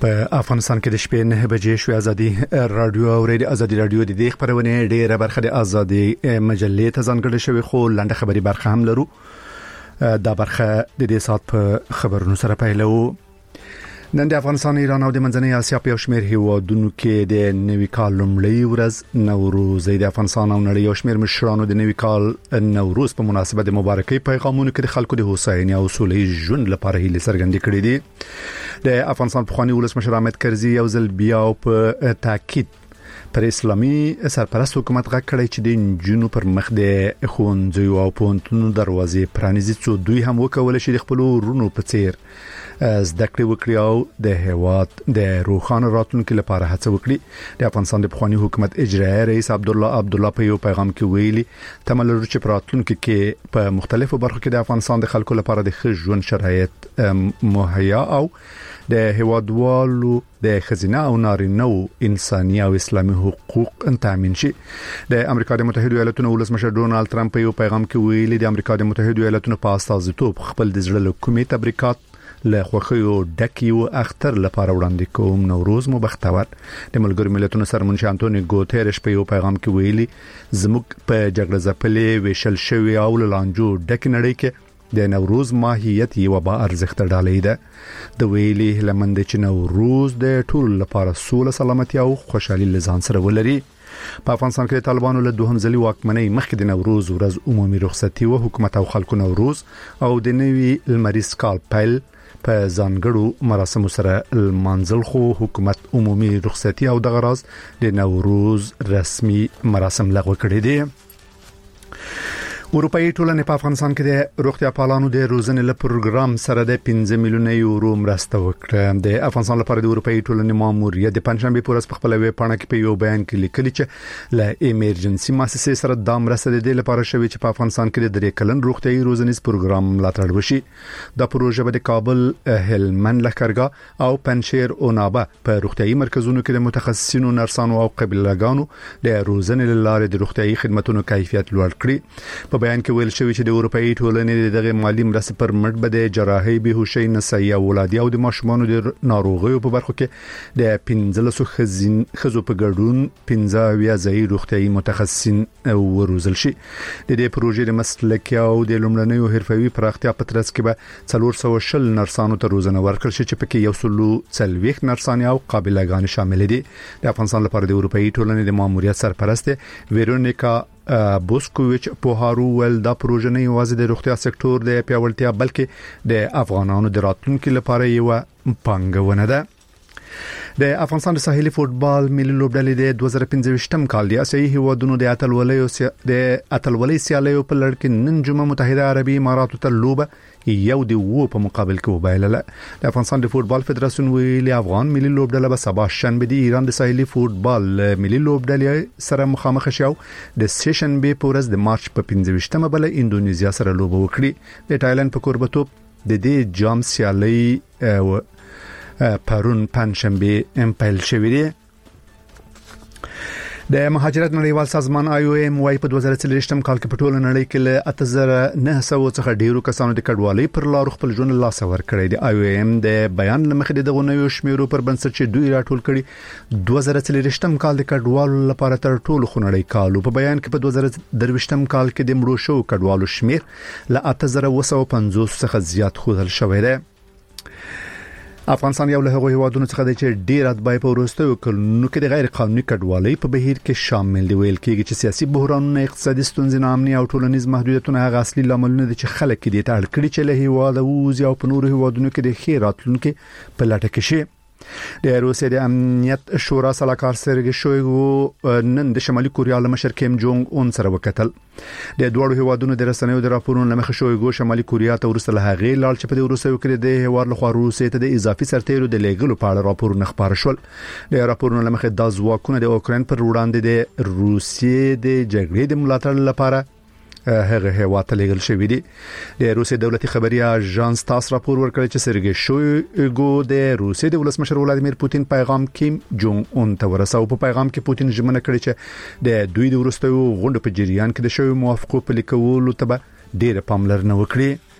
په افغانستان کې د شپې 9 بجې شو ازادي رادیو او ریډیو ازادي رادیو د دې خبرونه ډیره برخه د ازادي مجلې ته ځانګړې شوی خو لنډه خبري برخه هم لرو. دا برخه د دې سات په خبرونو سره پیلو. نن د افغانستان، ایران او د منځنۍ اسیا په شمیر هیوادونو کې د نوي کال لومړی ورځ نوروز د افغانستان او نړۍ او شمیر مشرانو د نوي کال نوروز په مناسبت د مبارکۍ پیغامونو کې د خلکو د هوساینې او سولې ژوند لپاره هیله څرګندې کړې دي. د افغانستان پخوانی ولسمشر حامد کرزي یو ځل بیا په تاکید پر اسلامي سرپرست حکومت غږ کړی چې د جنونو پر مخ د خوندزو او پونتونو دروازې پرانیزي څو دوی هم وکول شي د خپل ورونو په څیر زده کړې وکړي او د هیواد د روښانه راتلونکي لپاره هڅه وکړي. د افغانستان د پخوانی حکومت اجرایي رئیس عبدالله په یو پیغام کې ویلي تمل لري چې په راتلونکي کې په مختلفو برخو کې د افغانستان د خلکو لپاره د ښه ژوند شرایط مهیا او د هیوادوالو د خزینه او نارینه او انساني او اسلامي حقوق تامین شي. د امریکا د متحده ایالاتونو ولسمشر ډونالد ترامپ په یو پیغام کې ویلي د امریکا د متحده ایالاتونو په استازیتوب خپل د زړه له کومې تبریکات له خوښیو ډکیو اختر لپاره وړاندې کوم. نوروز مو بختور. د ملګرو ملتونو سرمنشي انټونی ګوتيرش په یو پیغام کې ویلي زموږ په جګړه ځپلې وشل شوی او لانجو ډک نړۍ کې د نوروز ماهیت یو با ارزښت ډالې ده. د ویلي لمند چې نوروز د ټول لپاره سوله، سلامتی او خوشحالي لزان سره ولري. په افغانستان کې طالبانو له دوهم ځلي واکمنۍ مخکې د نوروز ورځ عمومي رخصتي او حکومت او خلکو نوروز او د نوي لمریز کال پیل په ځانګړو مراسمو سره المنزل خو حکومت عمومي رخصتي او د غراز د نوروز رسمي مراسم لغوه کړی دي. اروپאי ټولنې په افغانستان کې د روغتیا پالانو د روزنې له پروګرام سره د 15 میلیون یورو مرسته وکړه. د افغانستان لپاره د اروپאי ټولنې ماموریت د پنځشنبه پورس په خپل ویب پاڼه کې په یو بیان کې لیکلي چې له ایمرجنسي مؤسسې سره د مرسته د لپاره شوی چې په افغانستان کې د 3 کلن روغتیايي روزنیز پروګرام ملاتړ وشي. د پروژه به د کابل، هلمند، لښکرګاه او پنجشیر او نابه په روغتیايي مرکزونو کې د متخصصینو، نرسانو او قبيلهګانو د روزنې لپاره د روغتیايي خدماتو کیفیت لوړ کړي. په بیان کې ویل شوی چې د اروپאי ټولنې دغه مالی مرستې پر مټ به د جراحي، بهوشي، نسایي او ولادي او د ماشومانو د ناروغیو په برخو کې د 15 خزو په ګډون 15 ځای روغتیايي متخصصین وروزل شي. د دې پروژې د مسلکي او د لومړنیو حرفوي پراختیا په ترڅ کې به 410 نرسانو ته روزنه ورکړل شي چې پکې 140 نرسان او قابلګان شامل دي. د افغانستان لپاره د اروپאי ټولنې د ماموریت سرپرست ویرونیکا بوسکوویچ په هارو ول دا پروژه نه یوازې د روغتیا سکتور د پیاوړتیا بلکې د افغانانو د راتلونکو لپاره یو پانګونه ده. د افغانستان د ساحلي فوتبال ملي لوبډلې د 2015م کال د اسیایي هیوادونو د اتلولۍ سیالیو په لړ کې نن جمعه متحده عربي اماراتو ته لوبه یو دی وو په مقابل کې وبایلله. د افغانستان د فوتبال فدراسیون ویلي افغان ملي لوبډله به سبا شنبه د ایران د ساحلي فوتبال ملي لوبډلې سره مخامخ شي او د سیشنبه په ورځ د مارچ په 15مه بل انډونیزیا سره لوبه وکړي. د تایلند په کوربتوب د دې جام سیالي پرون پنځشنبه پیل شوې ده. د مهاجرت نړیوال سازمان IOM وايي په 2023م کال کې په ټوله نړۍ کې له 8900 څخه ډیرو کسانو د کډوالۍ پر لار خپل ژوند لاس ور کړی دی. IOM د بیان لمخې د غونډو شمیرو پر بنسټ چې دوی راټول کړي 2023م کال د کډوالو لپاره تر ټولو خنړی کالو. په بیان کې په 2023م کال کې د مړو شو کډوالو شمیر له 8250 څخه زیات خوذل شوی دی. افغانستان یو له هغو هیوادونو څخه دی چې ډیر اتباع په وروستیو کلونو کې د غیر قانوني کډوالۍ په بهیر کې شامل دي. ویل کېږي چې سیاسي بحرانونه، اقتصادي ستونزې، ناامني او ټولنیز محدودیتونه هغه اصلي لاملونه دي چې خلک دې ته اړ کړي چې له هیواده ووځي او په نورو هیوادونو کې د خیر راتلونکي په لټه کې شي. د روسیې د امنیت شورا سلاکار سرګي شویګو نن د شمالي کوریا له مشر کیم جونګ اون سره وکتل. د دوړو هیوادونو د رسنیو د راپورونو لمخې شویګو شمالي کوریا ته ورسره هغې لاړ چې په دې روسیې کې د هیواد لخوا روسیې ته د اضافي سرتیرو د لیږلو په اړه راپورونه خبر شول. د راپورونو لمخې د ځواکونو د اوکراین پر وړاندې د روسیې د جګړې د ملاتړ لپاره هغه هیواد ته لیږل شوی دی. د روسیې دولتي خبري اژانس تاس راپور ورکړی چې سرګي شویګو د روسیې د ولسمشر ولادیمیر پوتین پیغام کیم جونګ اون ته ورساو. په پیغام کې پوتین ژمنه کړې چې د دوی د وروستیو غونډو په جریان کې د شوی موافقو په لیکولو ته به ډېر پاملرنه وکړي.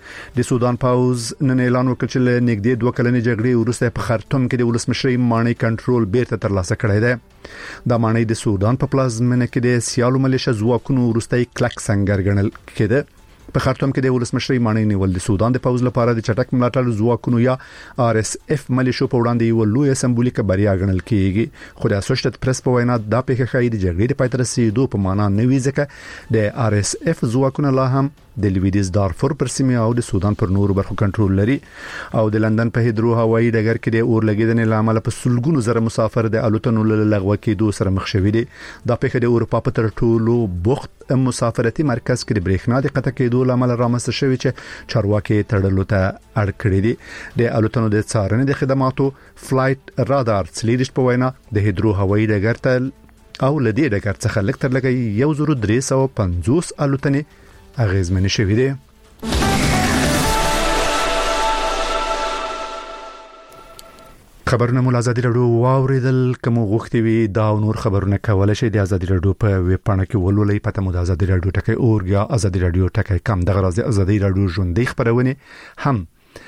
د سودان پاوز نن اعلان وکړ چې له نږدې 2 کلنې جګړې وروسته په خرطوم کې د ولسمشرۍ مانۍ کنټرول بیرته ترلاسه کړی دی. دا مانۍ د سودان په پلازمینه کې د سیالو ملیشه ځواکونو وروستي کلک سنگر ګڼل کېده. په خرطوم کې د ولسمشرۍ مانۍ نیول د سودان د پاوز لپاره د چټک ملاتړ ځواکونو یا RSF ملیشو په وړاندې یو لوی سمبولیک بریا ګڼل کېږي. خو د اسوسییټډ پریس په وینا دا پیښه ښایي د جګړې د پای ته رسیدو په معنا نه وي ځکه د RSF ځواکونه لا هم د لویدیز دارفور پر سیمه او د سودان پر نورو برخو کنټرول لري او د لندن په هیدرو هوایي ډګر کې د اور لګیدنې لامل په سلګونو زره مسافر د الوتنو له لغوه کېدو سره مخ شوي دي. دا پیښه د اروپا په تر ټولو بوخت مسافرتي مرکز کې د برېښنا د قطع کېدو لامل رامنځته شوی چې چارواکي تړلو ته اړ کړی دي. د الوتنو د څارنې د خدماتو فلایټ رادار سلیډش په وینا د هیدرو هوایي ډګر ته او لدی ډګر څخه لکټر لګي 1350 الوتنې اغیزمن شوی دی. خبرونه مول ازادي رادیو واوریدل کوم غوښتي وي دا نور خبرونه کولای شي د ازادي رادیو په ویب پاڼه کې ولولئ. پته مو د ازادي رادیو ټکی اور یا ازادي رادیو ټکی کم دغه راز ازادي رادیو ژوندۍ خبرونه هم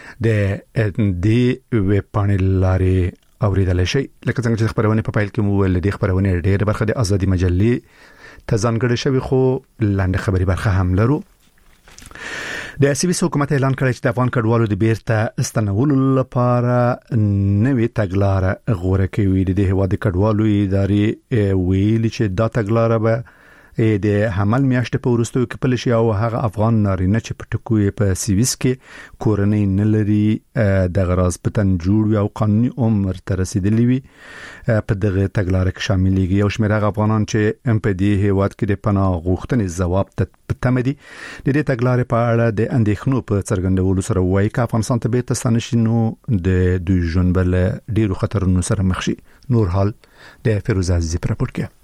د دې ویب پاڼې لارې اوریدل شي. لکه څنګه چې خبرونه په پایل کې مو ول د خبرونه ډېر برخه د ازادي مجلې ته ځانګړې شوی خو لاندې خبري برخه هم لرو. د سویس حکومت اعلان کړی چې د افغان کډوالو د بیرته استنولو لپاره نوې تګلارې غوړه کوي. د هیواد کډوالو ادارې ویلي چې دا تګلارې به د حمل میاشتې په وروستیو کې پلی شي او هغه افغان نارینه چې په ټکوي په سویس کې کورنۍ نه لري د غراز پتن جوړ او قانوني عمر ته رسیدلی وي په دغه تګلارې کې شاملېږي. یو شمېر افغانان چې په دې هیواد کې د پناه غوښتنې ځواب ته تم دي د دې تګلارې په اړه د اندېښنو په څرګندولو سره وایي چې افغانستان ته بیرته ستنشي نو د دوی ژوند بل ډیرو خطرونو سره مخ شي. نور حال د فیروز عزیزی پر راپور کې.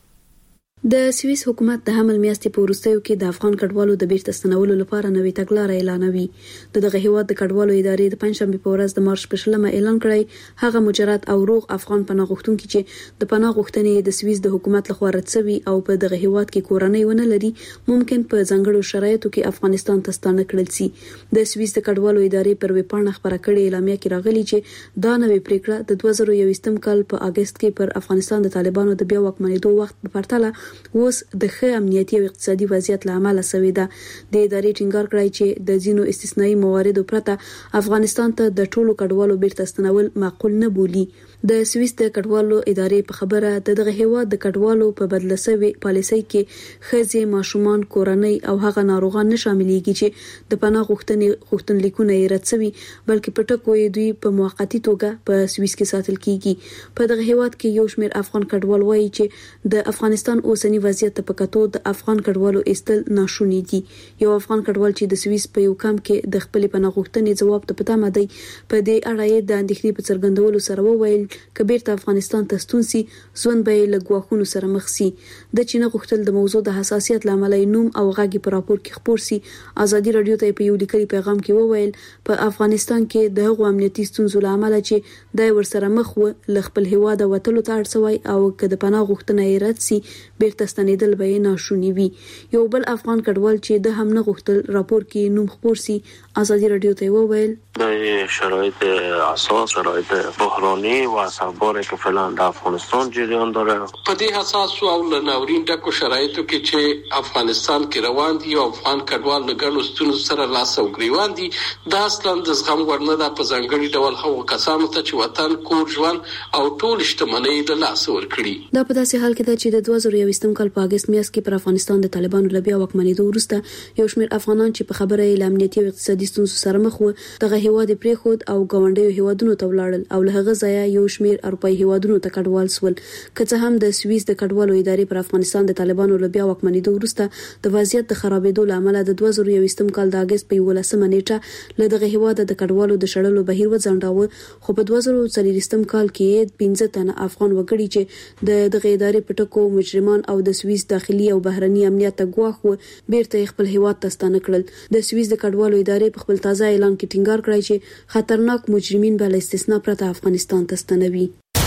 د سویس حکومت د حمل میاشتې په وروستیو کې د افغان کډوالو د بیرته ستنولو لپاره نوې تګلارې اعلانوي. دغه هیواد د کډوالو ادارې د پنځشنبه په ورځ د مارچ په 20 اعلان کړی هغه مجرد او روغ افغان پناه غوښتونکي چې د پناه غوښتنې د سویس د حکومت لخوا رد شوي او په دغه هیواد کې کورنۍ ونه لري ممکن په ځانګړو شرایطو کې افغانستان ته ستانه کړل شي. د سویس د کډوالو ادارې پر ویب پاڼه خبره کړې اعلامیه کې راغلي چې دا نوې پریکړه د 2021 کال په اگست کې پر افغانستان د طالبانو د بیا واکمنېدو وخت په پرتله اوس د ښه امنیتي او اقتصادي وضعیت لامل شوی ده. د ادارې ټینګار کړی چې د ځینو استثنایی مواردو پرته افغانستان ته د ټولو کډوالو بیرته ستنول معقول نه بولي. د سویس د کډوالو ادارې په خبره دغه هیواد د کډوالو په بدله شوی پالیسۍ کې ښځې ماشومان کورنۍ او هغه ناروغان نه شاملېږي چې د پناه غوښتنلیکونه یې رد شوي بلکې په ټکو یې دوی په موقتی توګه په سویس کې ساتل کیږي. په دغه هیواد کې یو شمېر افغان کډوال وایي چې د افغانستان اوسنی وضعیت په کتو د افغان کډوالو ایستل ناشونی دي. یو افغان کډوال چې د سویس په یو کمپ کې د خپل پناه غوښتنې ځواب ته پته مده په دې اړه یې د اندېښنې په څرګندولو سره وویل کبیر ته افغانستان ته ستون سي ژوند به له ګواښونو سره مخ سي. د چین غوښتل د موضوع د حساسیت لامل نوم او غږی په راپور کې خبر سي. ازادي رادیو ته په یو لیکلي پیغام کې وویل په افغانستان کې د هغو امنیتي ستونزو لامل چې د ورسره مخ و ل خپل هواده وټلو ته اړسوي او کله پناه غوښتنه یې رد سي بیرته ستنیدل به ناشونی وي. یو بل افغان کډوال چې د هم نه غوښتل راپور کې نوم خبر سي ازادي رادیو ته وویل د شرایط اساس شرایط بحرانی و اثرباری که فعلا در افغانستان جریان داره په دې حساس او ناورین ډکو شرایطو کې چې افغانستان کې روان دي او افغان کډوال له ګڼو ستونزو سره لاس او ګریوان دي دا اصلا د زغم وړ نه ده په ځانګړي ډول هغو کسانو ته چې وطن کور ژوند او ټول شتمنۍ له لاسه ورکړي. دا په داسې حال کې ده چې د 2021 کال په اگست میاشت کې پر افغانستان د طالبانو له بیا واکمنېدو وروسته یو شمېر افغانان چې په خبره یې امنیتي او اقتصادي ستونزو سره مخ وو دغه هیواد پرېښود او ګاونډیو هیوادونو ته ولاړل او له هغه ځایه یو شمېر اروپایي هیوادونو ته کډوال سول. که څه هم د سویس د کډوالو ادارې پر افغانستان د طالبانو له بیا واکمنېدو وروسته د وضعیت د خرابېدو لامل د 2021 کال د اگست په 11 نیټه له دغه هیواد د کډوالو د شړلو بهیر وځنډاوه خو په 2024 کال کې 15 تنه افغان وګړي چې دغه ادارې په ټکو مجرمان او د سویس داخلي او بهرني امنیت ته ګواښ و بیرته خپل هیواد ته ستانه کړل. د سویس د کډوالو ادارې په خپل تازه اعلان کې ټینګار کړی چې خطرناک مجرمین بل استثناء پرته افغانستان ته ستنوي.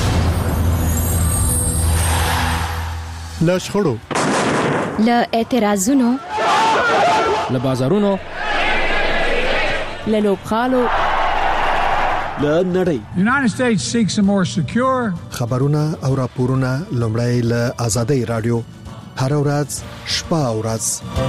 له شخړو له اعتراضونو له بازارونو للوبخالو لنړۍ. United States seeks a more secure خبرونه او راپورونه لومړی له آزادۍ رادیو هر ورځ شپه او ورځ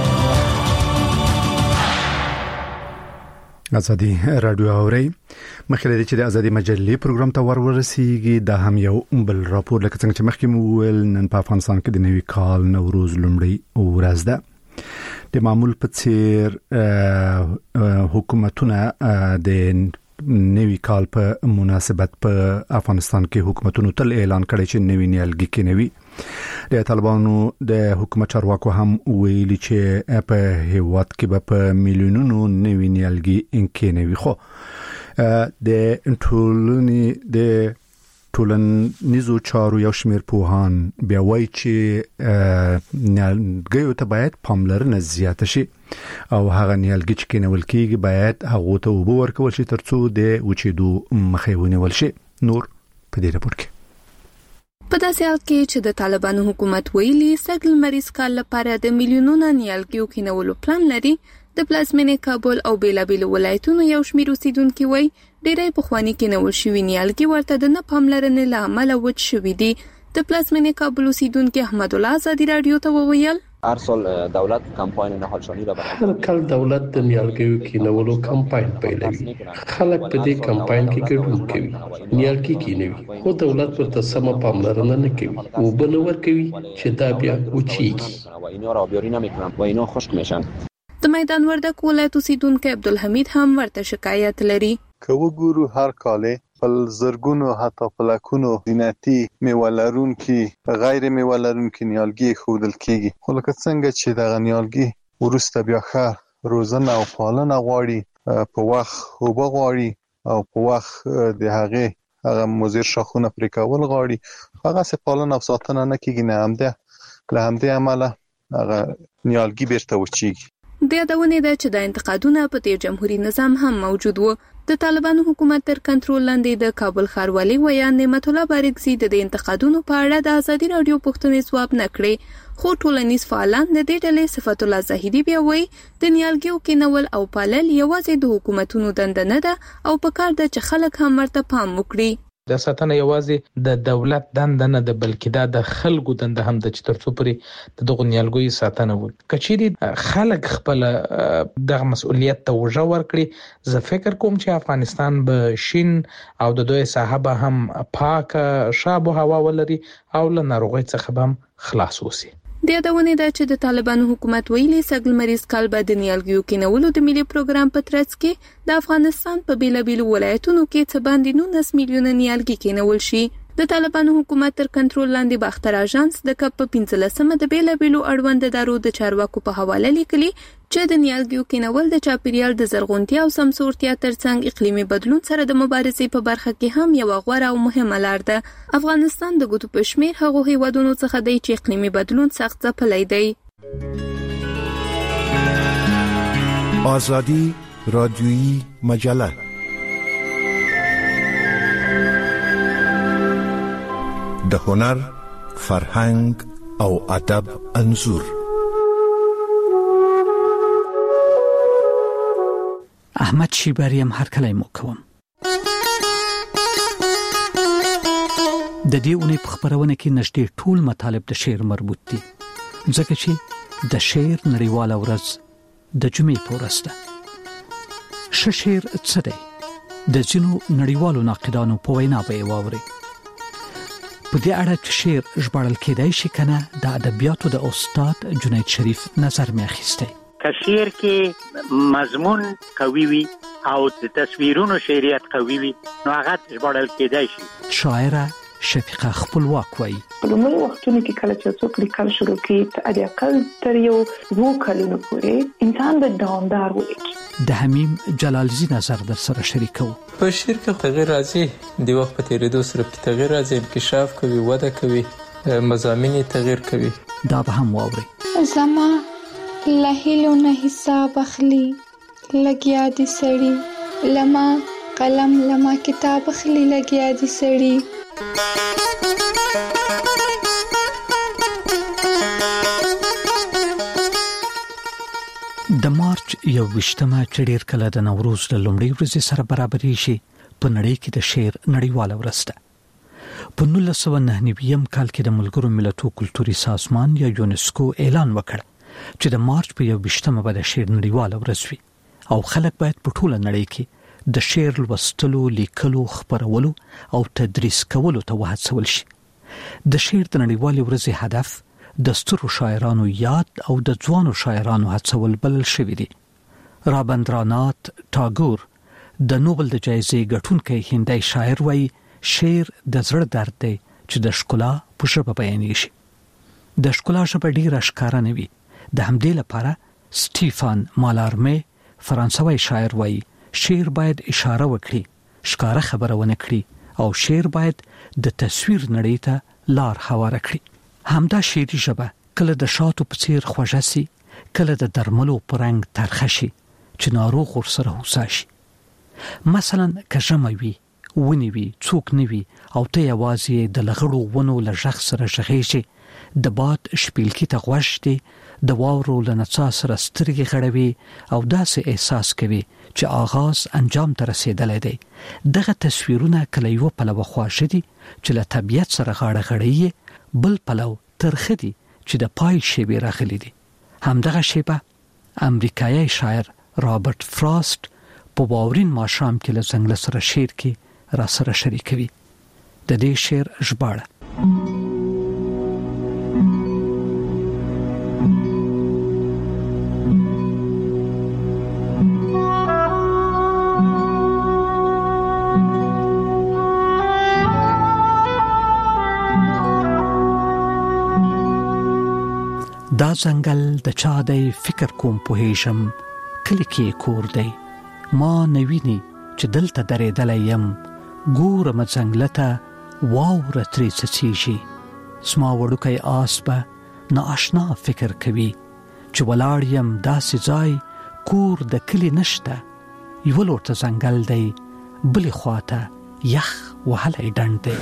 ازادي رادیو اوري مخکې د ازادي مجلې پروګرام ته ورسیږي د هم یو بل راپور لکه څنګه چې مخکې مو ویل نن په افغانستان کې د نوي کال نوروز لومړی ورځ ده. د معمول په څیر حکومتونه د نوي کال په مناسبت په افغانستان کې حکومتونو تل اعلان کړی چې نوي نیالګي کې نوي د طالبانو د حکومت چارواکو هم ویلي چې په هیواد کې به په میلیونونو نوي نیالګي کې نوي خو د ټولنیزو چارو یو شمېر پوهان بیا وایي چې نیالګیو ته باید پاملرنه زیاته شي او هغه نیالګي چې کېنول کېږي باید هغه ته اوبه ورکول شي ترڅو د وچېدو مخه ونیول شي. نور په دې راپور کې په داسې حال کې چې د طالبانو حکومت ویلي سږ لمریز کال لپاره د میلیونونو نیالګیو کېنولو پلان لري، د پلازمینې کابل او بیلابیل ولایتونو یو شمېر اوسیدونکو وایي ډېری پخواني کېنول شوي نیالګي ورته د نه پاملرنې له امله وچ شوي دي. د پلازمینې کابل اوسیدونکو احمد الله ازادي رادیو ته وویل هر سال دولت کمپاین نهالشانی را برای هر کال دولت د نیالګیو کېنولو کمپاین پیلوي. خلک په دې کمپاین کې ګډون کوي، نیالګي کېنوي، خو دولت ورته سم پاملرنه نه کوي او بل ورکوي چې دا بیا وچیږي و اینا را آبیاری نمیکنن و اینا خشک میشن. د میدان وردک ولایت اوسیدونکو عبدالحمید هم ورته شکایت لري. که وګورو هر کال په زرګونو حتی په لکونو زینتي میوالرونکي غیر میوالرونکي نیالګي خودل کیږي، خو لکه څنګه چې د نیالګي ورسته بیا ښه روزنه او پالنه غواړي، په وخت اوبه غواړي او په وخت د هغه مضر شاخونه پرې کول غواړي، هغه څه پالنه او ساتنه نه کیږي، نه همده له همدې عمله هغه نیالګي بیرته وچیږي. د یادونې ده چې د انتقادونه په تیر جمهوریت نظام هم موجود و. د طالبانو حکومت تر کنټرول لاندې د کابل ښاروالي ویان نعمت الله بارکزي د انتقادونو په اړه د ازادي رادیو پوښتنې ځواب نه کړې، خو ټولنیز فعالان د دې ډلې صفت الله زاهدي بیا وایي د نیالګیو کېنول او پالل یوازې د حکومتونو دنده نه ده او پکار ده چې خلک هم ورته پام وکړي. د ساتنه یوازې د دولت دنده نه ده بلکې دا د خلکو دنده هم ده چې ترڅو پرې د دغو نیالګیو ساتنه وکړي. کچېرې خلک خپل دغه مسؤلیت ته وژه ورکړي، زه فکر کوم چې افغانستان به شین او د دوی ساحه به هم پاکه شاب او هوا ولري او له ناروغۍ څخه به هم خلاص وسی. د یادونې ده چې د طالبانو حکومت ویلي سږ لمریز کال به د نیالګیو کېنولو د ملي پروګرام په ترڅ کې د افغانستان په بیلابیلو ولایتونو کې څه باندې 19 میلیونه نیالګي کېنول شي. د طالبانو حکومت تر کنټرول لاندې باختر اژانس د کپ په 15مه د بیلابیلو اړوند ادارو د چارواکو په حواله لیکلي چې د نیالګیو کېنول د چاپیریال د زرغونتیا او سمسورتیا ترڅنګ اقلیمي بدلون سره د مبارزې په برخه کې هم یو غوره او مهمه لار ده. افغانستان د ګوتو په شمیر هغه هیوادونو څخه دی چې اقلیمي بدلون سخت ځپلی دی. آزادی رادیویی مجله د هنر، فرهنګ او ادب انځور. احمد شیبریم هر کله مو کوم. د دې اونۍ په خبرونه کې نږدې ټول مطالب د شعر مربوط دي، ځکه چې د شعر نړیواله ورځ د جمعې په ورځ ده. شعر څه دی؟ د ځینو نړیوالو ناقدانو په وینا به یې واورئ. په دې اړه چې شعر ژباړل کېدای شي کنه د ادبیاتو د استاد جنید شریف نظر مې اخیستی. که شعر کې مضمون قوي وي او د تصویرونو شعریت قوي وي نو هغه ژباړل کېدای شي. شاعره شفیقه خپلواک وایي په لومړي وختونو کې کله چې څوک لیکل شروع کړي د اقل تر یو 2 کلونو پورې انسان به دوامدار ولیکي. د حمیم جلالزی نظر در سره شریکو. په شعر کې تغیر راځي، د وخت په تیریدو سره په تغیر راځي، انکشاف کوي، وده کوي، مضامین تغیر کوي. دا به هم واوري. زما لهیلو نه حساب اخلي لګیا دي سړی، لما قلم لما کتاب اخلي لګیا دي سړی. د مارچ 21مه چې ډیر کله د نوروز د لومړۍ ورځې سره برابرې شي په نړۍ کې د شعر نړیواله ورځ ده. په 1999 کال کې د ملګرو ملتونو کلتوري سازمان یا یونسکو اعلان وکړ چې د مارچ په 21مه به د شعر نړیواله ورځ وي او خلک باید په ټوله نړۍ کې د شعر لوستلو، لیکلو، خپرولو او تدریس کولو ته وهڅول شي. د شعر د نړیوالې ورځې هدف د سترو شاعرانو یاد او د ځوانو شاعرانو هڅول بلل شوی دی. رابندرانات ټاګور د نوبل د جایزې ګټونکی هندي شاعر وایي شعر د زړه درد دی چې د ښکلا په ژبه بیانېږي شي. د ښکلا ژبه ډیره ښکاره نه وي. د همدې لپاره سټیفان مالارمې فرانسوي شاعر وایي شعر باید اشاره وکړي، ښکاره خبره ونه کړي او شعر باید د تصویر نړۍ ته لار هواره کړي. همدا شعري ژبه کله د شاتو په څیر خوږه سي، کله د درملو په رنګ ترخه شي چې ناروغ ورسره هوسا شي. مثلا که ژمی وي، ونې وي، څوک نه وي او ته یوازې د لغړو ونو له غږ سره غږېږې، د باد شپیلکي ته غوږ دی، د واورو له نڅا سره سترګې غړوي او داسې احساس کوي چې آغاز انجام ته رسیدلی دی. دغه تصویرونه کله یو پلوه خواږه دي چې له طبیعت سره غاړه غړی، بل پلو ترخه دي چې د پای شیبې راغلي دي. همدغه شیبه امریکایي شاعر رابرټ فراسټ په واورین ماښام کې له څنګه سره شعر کې را سره شریکوي. د دې شعر ژباړه دا ځنګل د چا دی فکر کوم پوهیږم، کلی کې کور دی ما نویني چې دلته درېدلی یم، ګورم ځنګله ته واوره ترې څڅېږي، زما وړوکی آس به نااشنا فکر کوي چې ولاړ یم داسې ځای کور د کلي نشته، یوه لور ته ځنګل دی بلې خواته یخ وهلی ډنډ دی.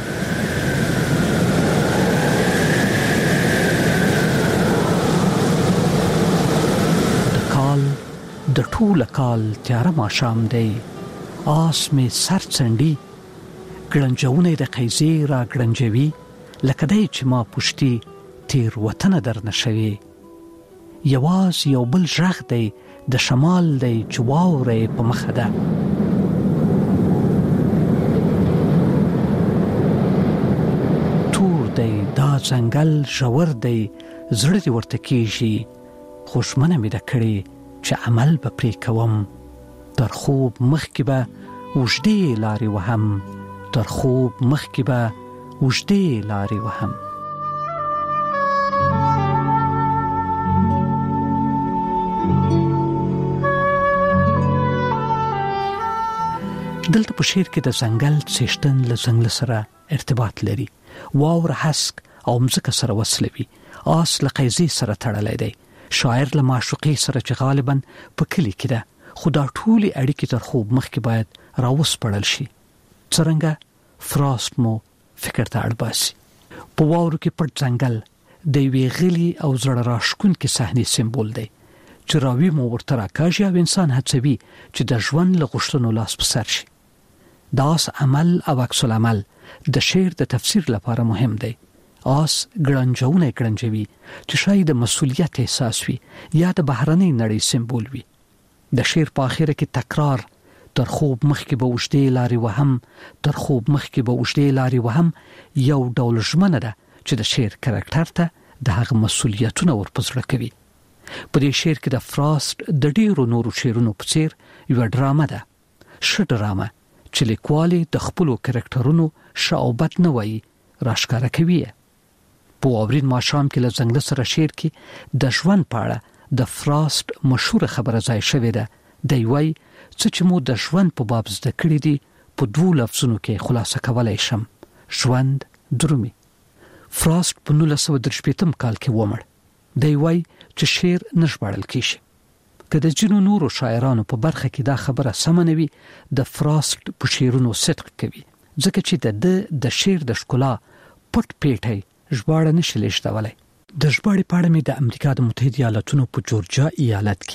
د ټوله کال تیاره ماښام دی، آس مې سر څنډي، ګړنجونه د قیزې را ګړنجوي، لکه دی چې ما پشتي تیر وطنه در نشوي. یواز یو بل ژغ دی د شمال دی چې واوره په مخه ده. تور دی دا ځنګل ژور دی، زړه دې ورته کېږي، خوشمنه مې ده کړې چې عمل به پرې کوم، تر خوب مخکې به اوږدې لارې وهم، تر خوب مخکې به اوږدې لارې وهم. دلته په شعر کې د ځنګل څښتن له ځنګل سره ارتباط لري، واوره هسک او مځکه سره وصلوي، آس له قیزې سره تړلی دی، شاعر له معشوقې سره چې غالباً په کلی کې ده، خو دا ټولې اړیکې تر خوب مخکې باید راوسپړل شي. څرنګه فراسټ مو فکر ته اړ باسي. په واورو کې پټ ځنګل د یوې غلي او زړه راښکونکې صحنې سمبول دی چې راوي مو ورته راکاږي او انسان هڅوي چې د ژوند له غوښتنو لاس په سر شي. داس عمل او عکس العمل د شعر د تفسیر لپاره مهم دی. آس ګړنجونه ګړنجوي چې شاید د مسؤلیت احساس وي یا د بهرنۍ نړۍ سمبول وي. د شعر په اخره کې تکرار تر خوب مخکې به اوږدې لارې وهم، تر خوب مخکې به اوږدې لارې وهم یو ډول ژمنه ده چې د شعر کرکټر ته د هغه مسؤلیتونه ورپزړه کوي. په دې شعر کې د فراسټ د ډیرو نورو شعرونو په څیر یو ډرامه ده، ښه ډرامه چې لیکوالې د خپلو کرکټرونو ښه او بد نه وایي، راښکاره کوي. په واورین ماښام کې له ځنګله سره شعر کې د ژوند په اړه د فراسټ مشهوره خبره ځای شوې ده. دی وایي څه چې مو د ژوند په باب زده کړي دي په 2 لفظونو کې خلاصه کولی شم: ژوند درومي. فراسټ په 1935 کال کې ومړ. دی وایي چې شعر نه ژباړل کېږي. که د ځینو نورو شاعرانو په برخه کې دا خبره سمه نه وي، د فراسټ په شعرونو صدق کوي، ځکه چې د شعر د ښکلا پټ پیټی ژباړه نشي لیږدولی. د ژباړې په اړه مې د امریکا د متحده ایالاتونو په جورجیا ایالت کې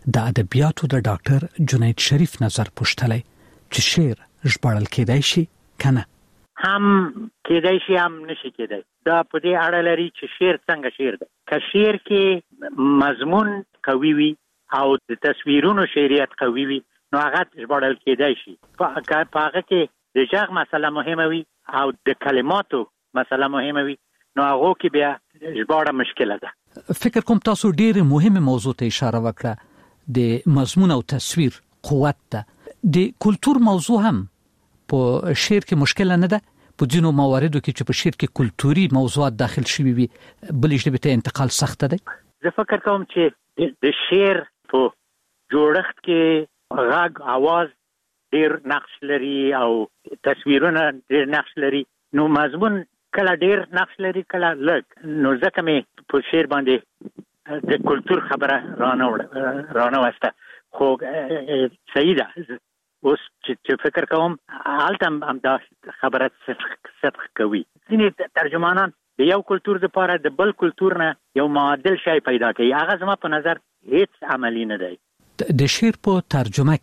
د ادبیاتو د ډاکټر جنید شریف نظر پوښتلی چې شعر ژباړل کېدای شي کنه. هم کېدای شي هم نشي کېدای. دا په دې اړه لري چې شعر څنګه شعر دی. که شعر کې مضمون قوي وي او د تصویرونو شعریت قوي وي نو هغه ژباړل کېدای شي. په هغه کې د ژغ مسله مهمه وي او د کلماتو مسله مهمه وي نو هغه کې بیا ژباړه مشکله ده. فکر کوم تاسو ډېر مهمه موضوع ته اشاره وکړه، د مضمون او تصویر قوت ده. د کلچر موضوع هم په شعر کې مشکل نه ده. په ځینو مواردو کې چې په شعر کې کلتوري موضوعات داخل شوي وي بل ژبې ته انتقال سخت دی. زه فکر کوم چې د شعر په جوړښت کې غږ आवाज ډېر نقش لري او تصویرونه ډېر نقش لري. نو مضمون کله ډېر نقش لري کله لږ. نو ځکه مې په شعر باندې د کلتور خبره رانه وسته. خو صحیح ده اوس چې فکر کوم هلته هم دا خبره صدق کوي. ځینې ترجمانان د یو کلتور لپاره د بل کلتور نه یو معادل شی پیدا کوي. هغه زما په نظر هیڅ عملی نه دی. د شعر په ترجمه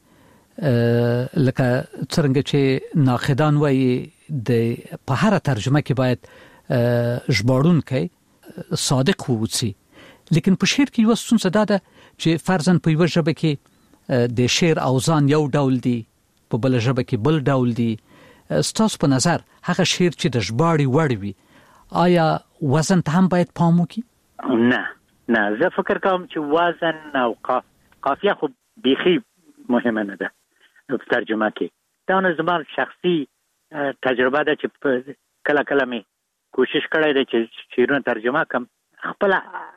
کې لکه څنګه چې ناقدان وایي د په هر ترجمه کې باید ژباړونکی صادق ووسی، لیکن په شعر کې یو څه ده چې فرضاً په یو ژبه کې د شعر اوزان یو ډول دي په بل ژبه کې بل ډول دي. ستاسو په نظر هغه شعر چې د ژباړې وړ وي آیا وزن ته هم باید پام وکړي؟ نه زه فکر کوم چې وزن او قافیه خو بیخي مهمه نه ده په ترجمه کې. دا نو زما شخصي تجربه ده چې کله کله مې کوشش کړی دی چې شعرونه ترجمه کم. خپل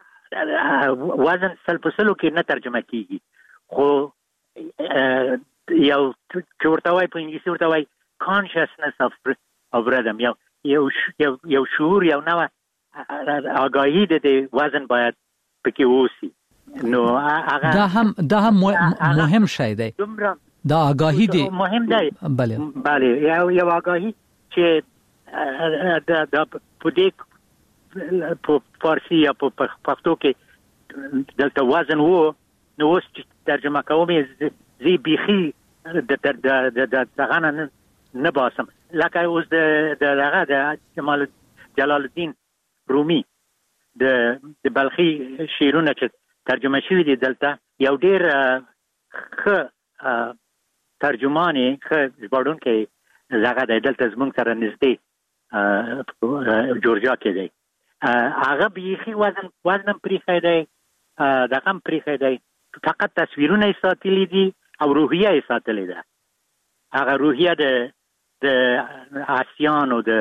وزن سلپسلو کې نه ترجمه کیږي. خو یو چې ورته وایي په انګلیسي ورته وایي consciousness of rhythm، یو شعور، یو نوع آگاهی د وزن باید پکې اوسي. نو هغه دا هم مهم شی دی. دا آگاهی دی مهم دی. بله یو آگاهی چې د په فارسی یا په پښتو کې دلته وزن وو نو اوس چې ترجمه کوم زی بیخي دغه نه باسم. لکه اوس د جلال الدین رومي د بلخي شعرونه چې ترجمه شوي دي دلته یو ډېر ښه ترجماني ښه ژباړونکی دغه دی دلته زموږ سره نږدې جورجیا کې دی. هغه بیخي وزن پریښی دی، دغه هم پریښی دی. فقط تصویرونه یې ساتلي دي او روحیه یې ساتلې ده. هغه روحیه د آسیان او د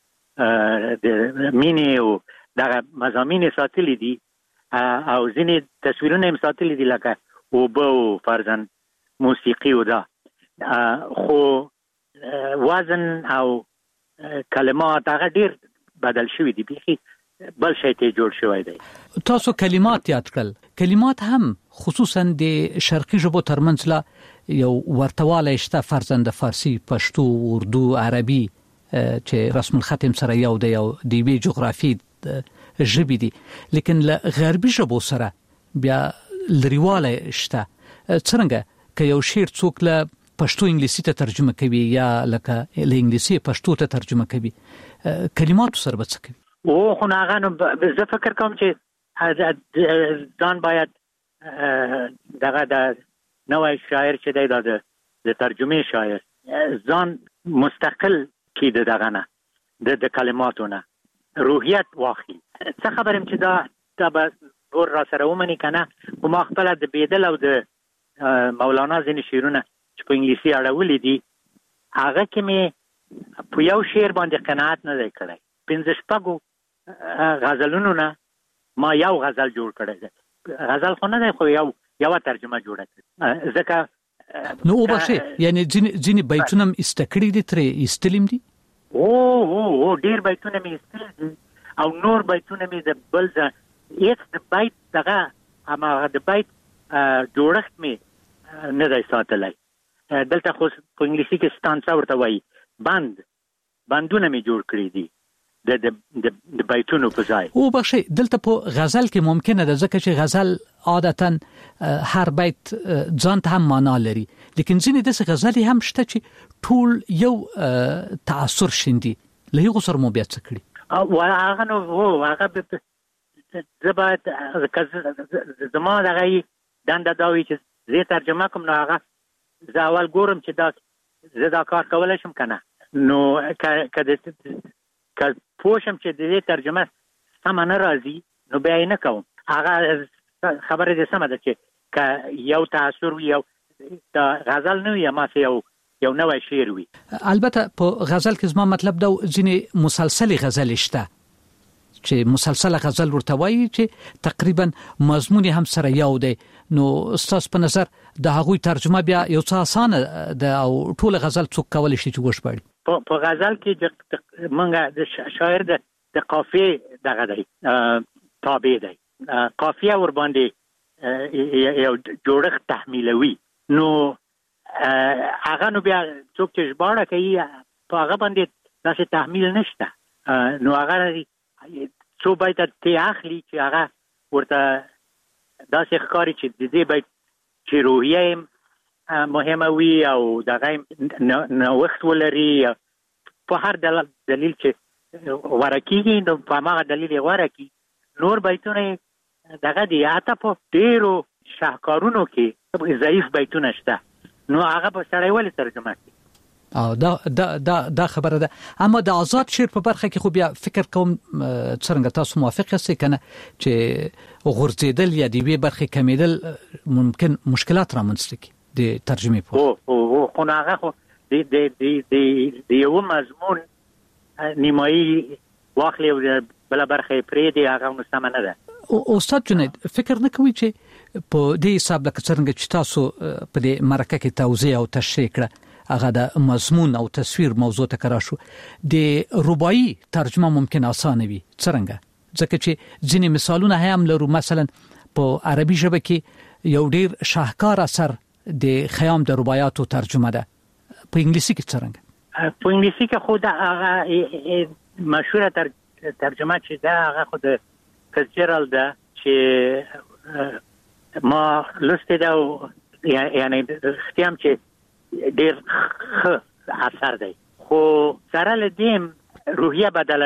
مینې او دغه مضامین یې ساتلي دي او ځینې تصویرونه یې ساتلي دي لکه اوبه او فرضاً موسیقي او دا. خو وزن او کلمات هغه ډېر بدل شوي دي، بیخي بل شی ته جوړ شوی دی. تاسو کلمات یاد کړل. کلمات هم خصوصا د شرقي ژبو ترمنځ لا یو ورتوالی شته، فرضاً د فارسی، پښتو، اردو، عربي چې رسم الخط سره یو دی او د یوې جغرافي ژبې دي، لیکن له غربي ژبو سره بیا لريوالی شته. څنګه که یو شعر څوک له پښتو انګلیسي ته ترجمه کوي یا لکه له انګلیسي پښتو ته ترجمه کوي، کلماتو سره به څه کوي؟ خو هغه نو زه فکر کوم چې ځان باید دغه د نوی شاعر چې دی دا د ترجمې شاعر ځان مستقل کړي د دغه نه د کلماتو نه روحیت واخلي. څه خبرم چې دا به ور را سره ومني که نه. خو ما خپله د بیدل او د مولانا ځینې شعرونه چې په انګلیسي اړولي دي هغه کې مې په یو شعر باندې قناعت نه دی کړی. 15 شپږو غزلونو نه ما یو غزل جوړ کړی دی. غزل خو نه دی خو یو ترجمه جوړه کړې. ځکه نو وبخښئ یعنی ځینې بیتونه هم ایسته کړي دي ترې ایستلي دي؟ او ډېر بیتونه مې ایستلي دي او نور بیتونه مې د بل هیڅ د بیت دغه هماغه د بیت جوړښت مې نه دی ساتلی. دلته خو په انګلیسي کې ستانسا ورته وایي بندونه مې جوړ کړي دي د بیتونو په ځای. او بخښي دلته په غزل کې ممکنه ده ځکه چې غزل عادتاً هر بیت ځان ته هم معنا لري، لیکن ځینې داسې غزلې هم شته چې ټول یو تاثر شیندي. له هغه سره مو بیا څه کړی؟ او هغه نو هغه زبات زما دغه دنده دا وی چې زه ترجمه کوم، نو هغه زه اول ګورم چې زه دا کار کولای شم کنه، نو که پوښم چې د دې ترجمه سم نه راځي نو بیا یې نه کوم. هغه خبره دې سمه ده چې که یو تاثر وي، یو د غزل نه وي، ما یو نوی شعر وي. البته په غزل کې زما مطلب دا ځینې مسلسل غزل شته چې مسلسل غزل ورته وایي چې تقریبا مضمون هم سره یو دی. نو استاد په نظر د هغوی ترجمه بیا یو څه اسانه ده او ټول غزل څوک کولای شي چې وښپړي؟ په غزل کې منګه د شاعر د قافیه دغه دی تابع دی، قافیه ور باندې یو جوړښت تحمیلوي، نو هغه نو بیا څوک چې ژباړه کوي په هغه باندې داسې تحمیل نشته، نو هغه څو بیت ته اخلي چې هغه ورته داسې ښکاري چې د دې بیت چې روحیه مهمه وي او دغه نوښت ولري په هر دلیل چې ورکیږي، نو په هغه دلیل ورکی نور بیتونه دغه دی. حتی په ډیرو شاهکارونو کې ضعیف بیتونه شته، نو هغه په سړی ولې ترجمه کوي؟ او دا خبره ده. اما د آزاد شعر په برخه کې خو بیا فکر کوم څنګه تاسو موافق یاست کنه چې غورځیدل یا د وی برخه کمیدل ممکن مشکلات رامنځته کوي د ترجمه په خو هغه خو د یو مضمون نیمایي واخلي او بل برخه پرې دی، هغه مستمنه ده. استاد جنید فکر نه کوي چې په دې حساب لکه څنګه چې تاسو په دې مرکه کې توضیح او تشریح کړه هغه د مضمون او تصویر موضوع ته کرا شو، د رباعي ترجمه ممکن اسانه وي څنګه؟ ځکه چې ځینې مثالونه هم لرو، مثلا په عربي ژبه کې یو ډیر شاهکار اثر د خیام د رباعیاتو ترجمه ده، په انګلیسي کې څنګه؟ په انګلیسي کې خو دا هغه مشهوره ترجمه چې دا هغه خو د فیتزجرالد ده چې ما لسته ده، یعنی ختیام چې ډیر ښه اثر دی، خو سره له دې روحیه بدله،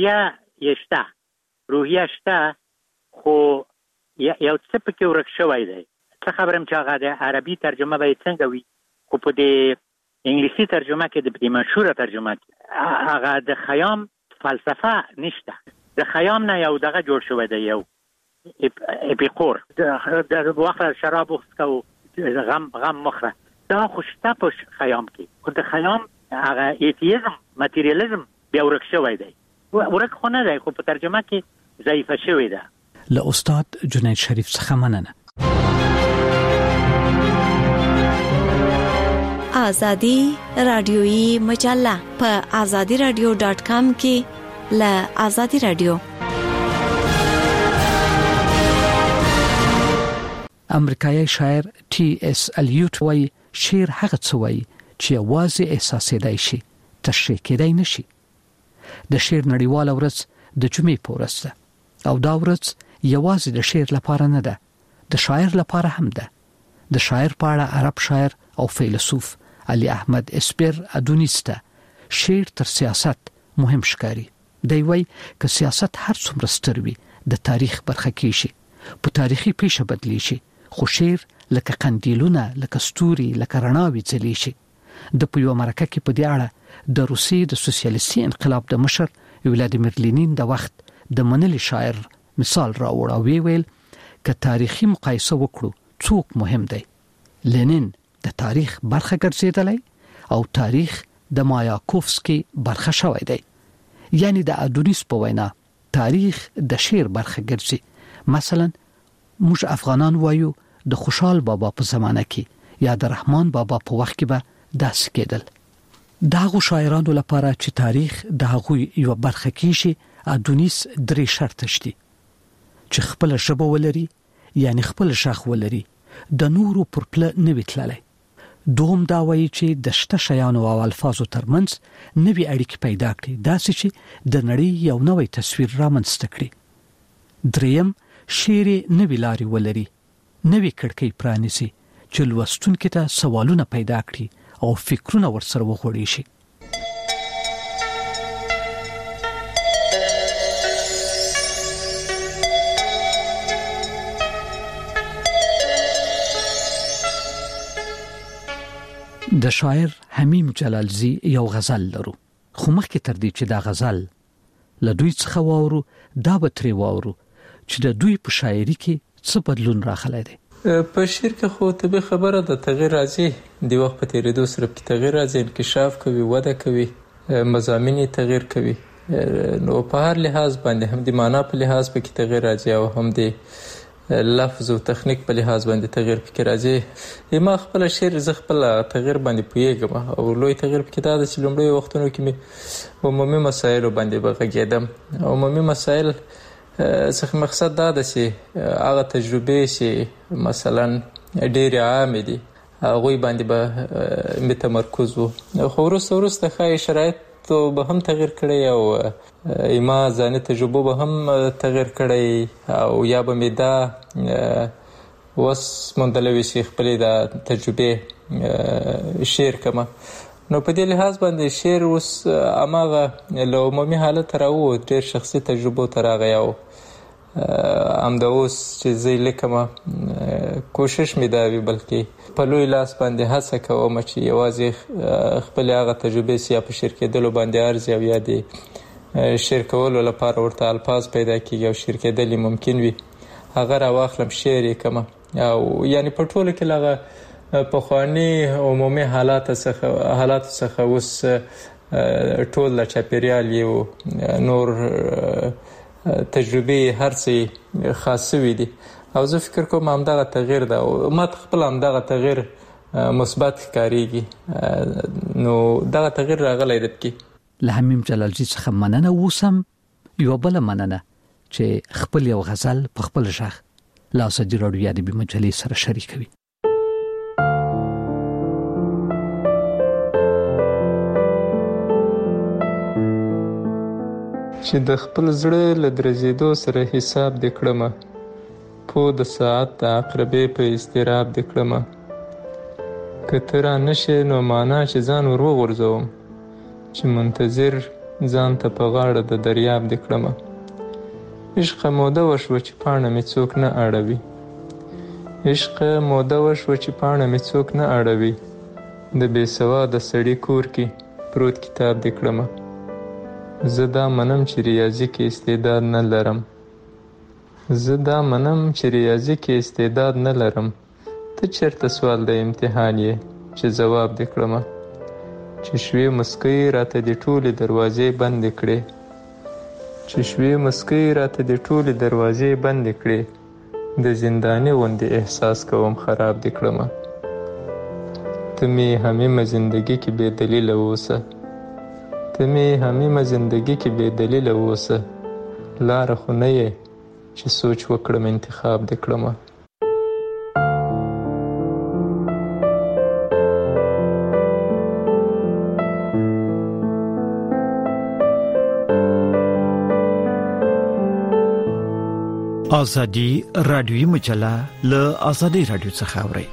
روحیه شته خو یو څه پکې ورک شوی دی. څه خبرم چې هغه د عربي ترجمه به څنګه وي، خو په دې انګلیسي ترجمه کې د دې مشهوره ترجمه کې هغه د خیام فلسفه نشته. د خیام نه یو دغه جوړ شوی دی، یو اپیقور د واخره شراب وڅښو غم مخره، دا خوشته په خیام کې، خو د خیام هغه ایتیزم ماتریالیزم بیا ورک شوی دی، ورک خو نه دی، خو په ترجمه کې ضعیفه شوی ده. له استاد جنید شریف څخه مننه. آزادی رادیویی مجله په azadiradio.com کې له آزادی رادیو. امریکایي شاعر ټي اس الیوت وایي شعر هغه څه وایي چې یوازې احساسېدای شي، تشریح کېدای نشي. د شعر نړیواله ورځ د جمعې په ورځ ده او دا ورځ یوازې د شعر لپاره نه ده، د شاعر لپاره هم ده. د شاعر په اړه عرب شاعر او فیلسوف علي احمد اسپر ادونیسته شعر تر سیاست مهم ښکاري. دی وایي که سیاست هر څومره ستر وي د تاریخ برخه کې شي، په تاریخي پیښه بدلی شي، خو شعر لکه قندیلونه، لکه ستوري، لکه رڼاوي ځلې شي. د په یو مرکه کې په دې اړه د روسیې د سوسیالیستي انقلاب د مشر ولادیمیر لینین د وخت د منلي شاعر مثال راوړ او ویل که تاریخي مقایسه وکړو څوک مهم دی، لینین د تاریخ برخه ګرځیدلی او تاریخ د مایاکوفسکی برخه شوی دی. یعنی د ادونیس په وینا تاریخ د شعر برخه ګرځي. مثلا موږ افغانان وایو د خوشحال بابا په زمانه کې یا د رحمان بابا په وخت کې به داسې کېدل. دغه شاعرانو لپاره چې تاریخ د هغوی یو برخه کې شي، ادونیس درې شرط شته چې خپل ژبه ولري، یعنی خپل شاخ ولري، د نورو پر پله نه وتللی، دوم دا وایي چې د شته شیانو او الفاظو ترمنځ نوې اړیکې پیدا کړي داسې چې د نړۍ یو نوې تصویر رامنځته کړي. دریم شعر نوې لارې ولري، نوې کړکۍ پرانیسي چې لوستونکو ته سوالونه پیدا کړي او فکرونه ورسره وغوړي شي. د شاعر حمیم جلالزی یو غزل لرو، خو مخکې تر دې چې دا غزل له دوی څخه واورو دا به ترې واورو چې د دوی په شاعري کې څه بدلون راغلی دی. په شعر کې خو طبیعي خبره د تغیر راځي، د وخت په تیریدو سره په تغیر راځي، انکشاف کوي، وده کوي، مضامین تغیر کوي، نو په هر لحاظ باندې هم د معنا په لحاظ په کې تغیر راځي او هم د لفظ او تخنیک په لحاظ باندې تغیر پکې راځي. ما خپل شعر ز خپل تغیر باندې پوهیږم او لوی تغیر پکې دا د لومړی وختونو کې مې عمومي مسایل باندې بغږیدم. عمومي مسایل څخه مقصد دا ده چې هغه تجربې چې مثلا ډېر عام دي هغه باندې به متمرکز وو، خو وروسته ښایي شرایط تو به هم تغیر کړی او ما ځاني تجربه به هم تغیر کړی او یا به مې دا وس مندلوي چې خپل د تجربه شعر کما. نو په دې لحاظ باندې شعر اوس اماغه له عمومي حالت راووت، ډېر شخصي تجربه تر راغی او امدا اوس چې زه لیکم کوشش مې دا وی بلکې په لوی لاس باندې هڅه کوم چې یوازې خپل هغه تجربه سیا په شعر کېدلو باندې ارزي او یا د شعر کولو لپاره ورته الفاظ پیدا کیږي او شعر کېدل ممکن وي هغه راواخلم شعر کما او یعنی په ټولو کې لغه په خواني عمومي حالات څخه اوس ټول لا چاپیریال یو نور تجربه هر څه خاصه وي دي او زه فکر کوم همدغه تغییر ده او ما خپل همدغه تغییر مثبت ښکارېږي. نو دغه تغییر راغلی دی پکې. له حمیم جلالزی څخه مننه وسم یو بل مننه چې خپل یو غزل په خپل ژغ لا ازادي راډیو ادبي مجلې سره شریکوي. چې د خپل زړه له درزېدو سره حساب د کړمه، په د ساعت د عقربې په استراب د کړمه، که ته را نشې نو معنا چې ځان ور وغورځوم، چې منتظر ځان ته په غاړه د دریاب د کړمه. عشقه موده وشوه چې پاڼه مې څوک نه اړوي، عشقه موده وشوه چې پاڼه مې څوک نه اړوي، د بې سواده سړي کور کې پروت کتاب د کړمه. زه دا منم چې ریاضي کې استعداد نه لرم، زه دا منم چې ریاضي کې استعداد نه لرم، ته چېرته سوال د امتحان یې چې ځواب دې کړمه. چې شوې مسکۍ راته د ټولې دروازې بندې کړې، چې شوې مسکۍ راته د ټولې دروازې بندې کړې، د زنداني غوندې احساس کوم خراب دې کړمه. ته مې همېمه زندګي کې بې دلیله اوسه، ته مې همېمه زندګي کې بې دلیله اوسه، لاره خو نه یې چې سوچ وکړم انتخاب دې کړمه. ازادي رادیوي مجله له ازادي رادیو څخه اوري.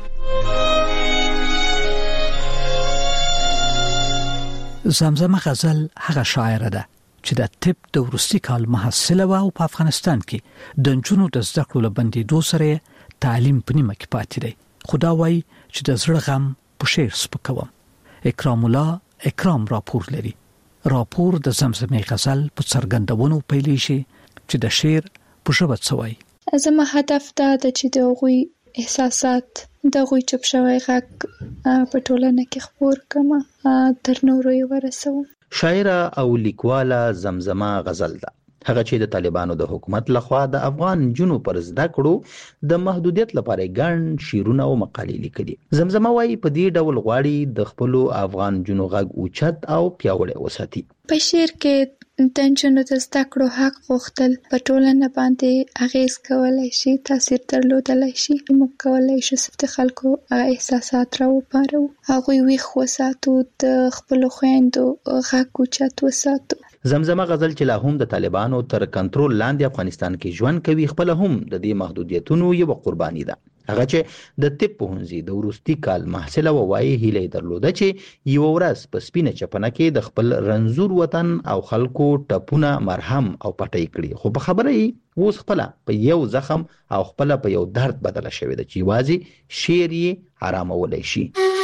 زمزمه غزل هغه شاعره ده چې د طب د وروستي کال محصله و او په افغانستان کې د نجونو د زده کړو لبندې دوسره تعلیم په نیمه کې پاتې دی. خدا وایي چې د زړه غم په شعر سپکوم. اکرام الله اکرام راپور لري. راپور د زمزمه غزل په څرګندونو پیلې شي چې د شعر په ژبه څوي. زما هدف دا د چې د غوي احساسات د غوي چپ شوی غږ په ټولنه کې خپور کما تر نورو ورسوم. شاعره او لیکواله زمزمه غزل ده. هغه چې د طالبانو د حکومت لخوا د افغان جنو پر زده کړو د محدودیت لپاره ګڼ شیرونه او مقالې لیکلي. زمزمه وايي په دې ډول غواړي د خپل افغان جنو غږ اوچت او پیاوړی وساتي. په شعر کې د نجونو د زده کړو حق غوښتل په ټولنه باندې اغیز کولای شي، تاثیر درلودلی شي. موږ کولای شو د خلکو احساسات راوپارو، هغوی ویښ وساتو، د خپلو خویندو غږ اوچت وساتو. زمزمه غزل چې لا هم د طالبانو تر کنټرول لاندې افغانستان کې ژوند کوي خپل هم د دې محدودیتونو یو قرباني ده. هغه چې د طب پوهنځي د وروستي کال محصله وایي هیله درلوده چې یو ورځ په سپینه چپنه کې د خپل رنزور وطن او خلکو ټپونه مرهم او پټي کړي، خو په خبره یې اوس خپل په یو زخم او خپل په یو درد بدله شوې ده چې یوازې شعر یې آرامولی شي.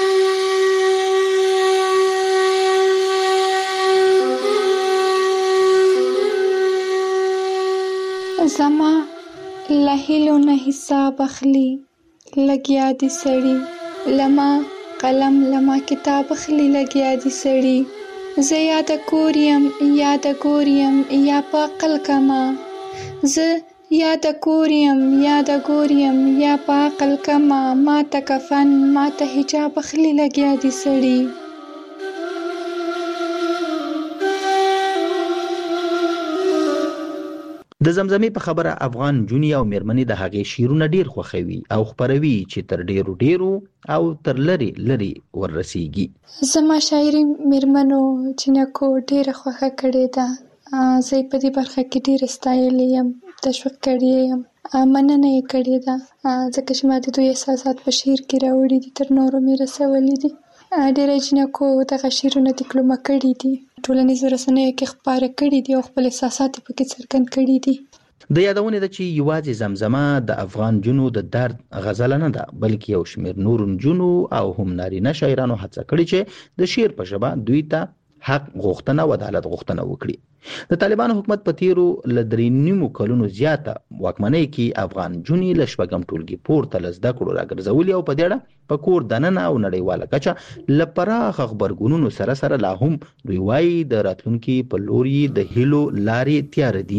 زما لهیلو نه حساب اخلي لګیا دي سړي، لما قلم لما کتاب اخلي لګیا دي سړي. زه یاد کوریم یاد کوریم یا په عقل کما، زه یاد کوریم یاد کوریم یا په عقل کما، ما ته کفن ما ته حجاب اخلي لګیا دي سړي. د زمزمې په خبره افغان جونی او میرمنې د هغې شیرونه ډیر خوښوي او خپروي چې تر ډیرو او تر لري وررسیږي. زما شاعري میرمنو جنکو ډیره خوښه کړې ده. زه په دې برخه کې ډیره ستایلې یم، تشویق کړې یم، مننه یې کړې ده، ځکه چې ما د دوی احساسات په شعر کې راوړي دي، تر نورو مې رسولي دي. ډیره جنکو دغه شعرونه تکلمه کړي دي، ټولنیزو رسنیو کې خپاره کړي دي او خپل احساسات په کې څرګند کړي دي. د یادونه ده چې یوازې زمزمه د افغان جنو د درد غزل نه ده، بلکې یو شمېر نور جنو او هم نارینه شاعرانو هڅه کړې چې د شعر په ژبه دوی ته حق غوښتنه او عدالت غوښتنه وکړي. د طالبانو حکومت په تیرو ل 3.5 کلونو زیاته واکمنۍ کې افغان جونی له شپږم ټولګي پورته له زده کړو راګرځولي او په دې اړه په کور دننه او نړیواله کچه له پراخ خبرګونونو سره لا هم دوی وايي د راتلونکي په لوري د هیلو لارې تیار دي.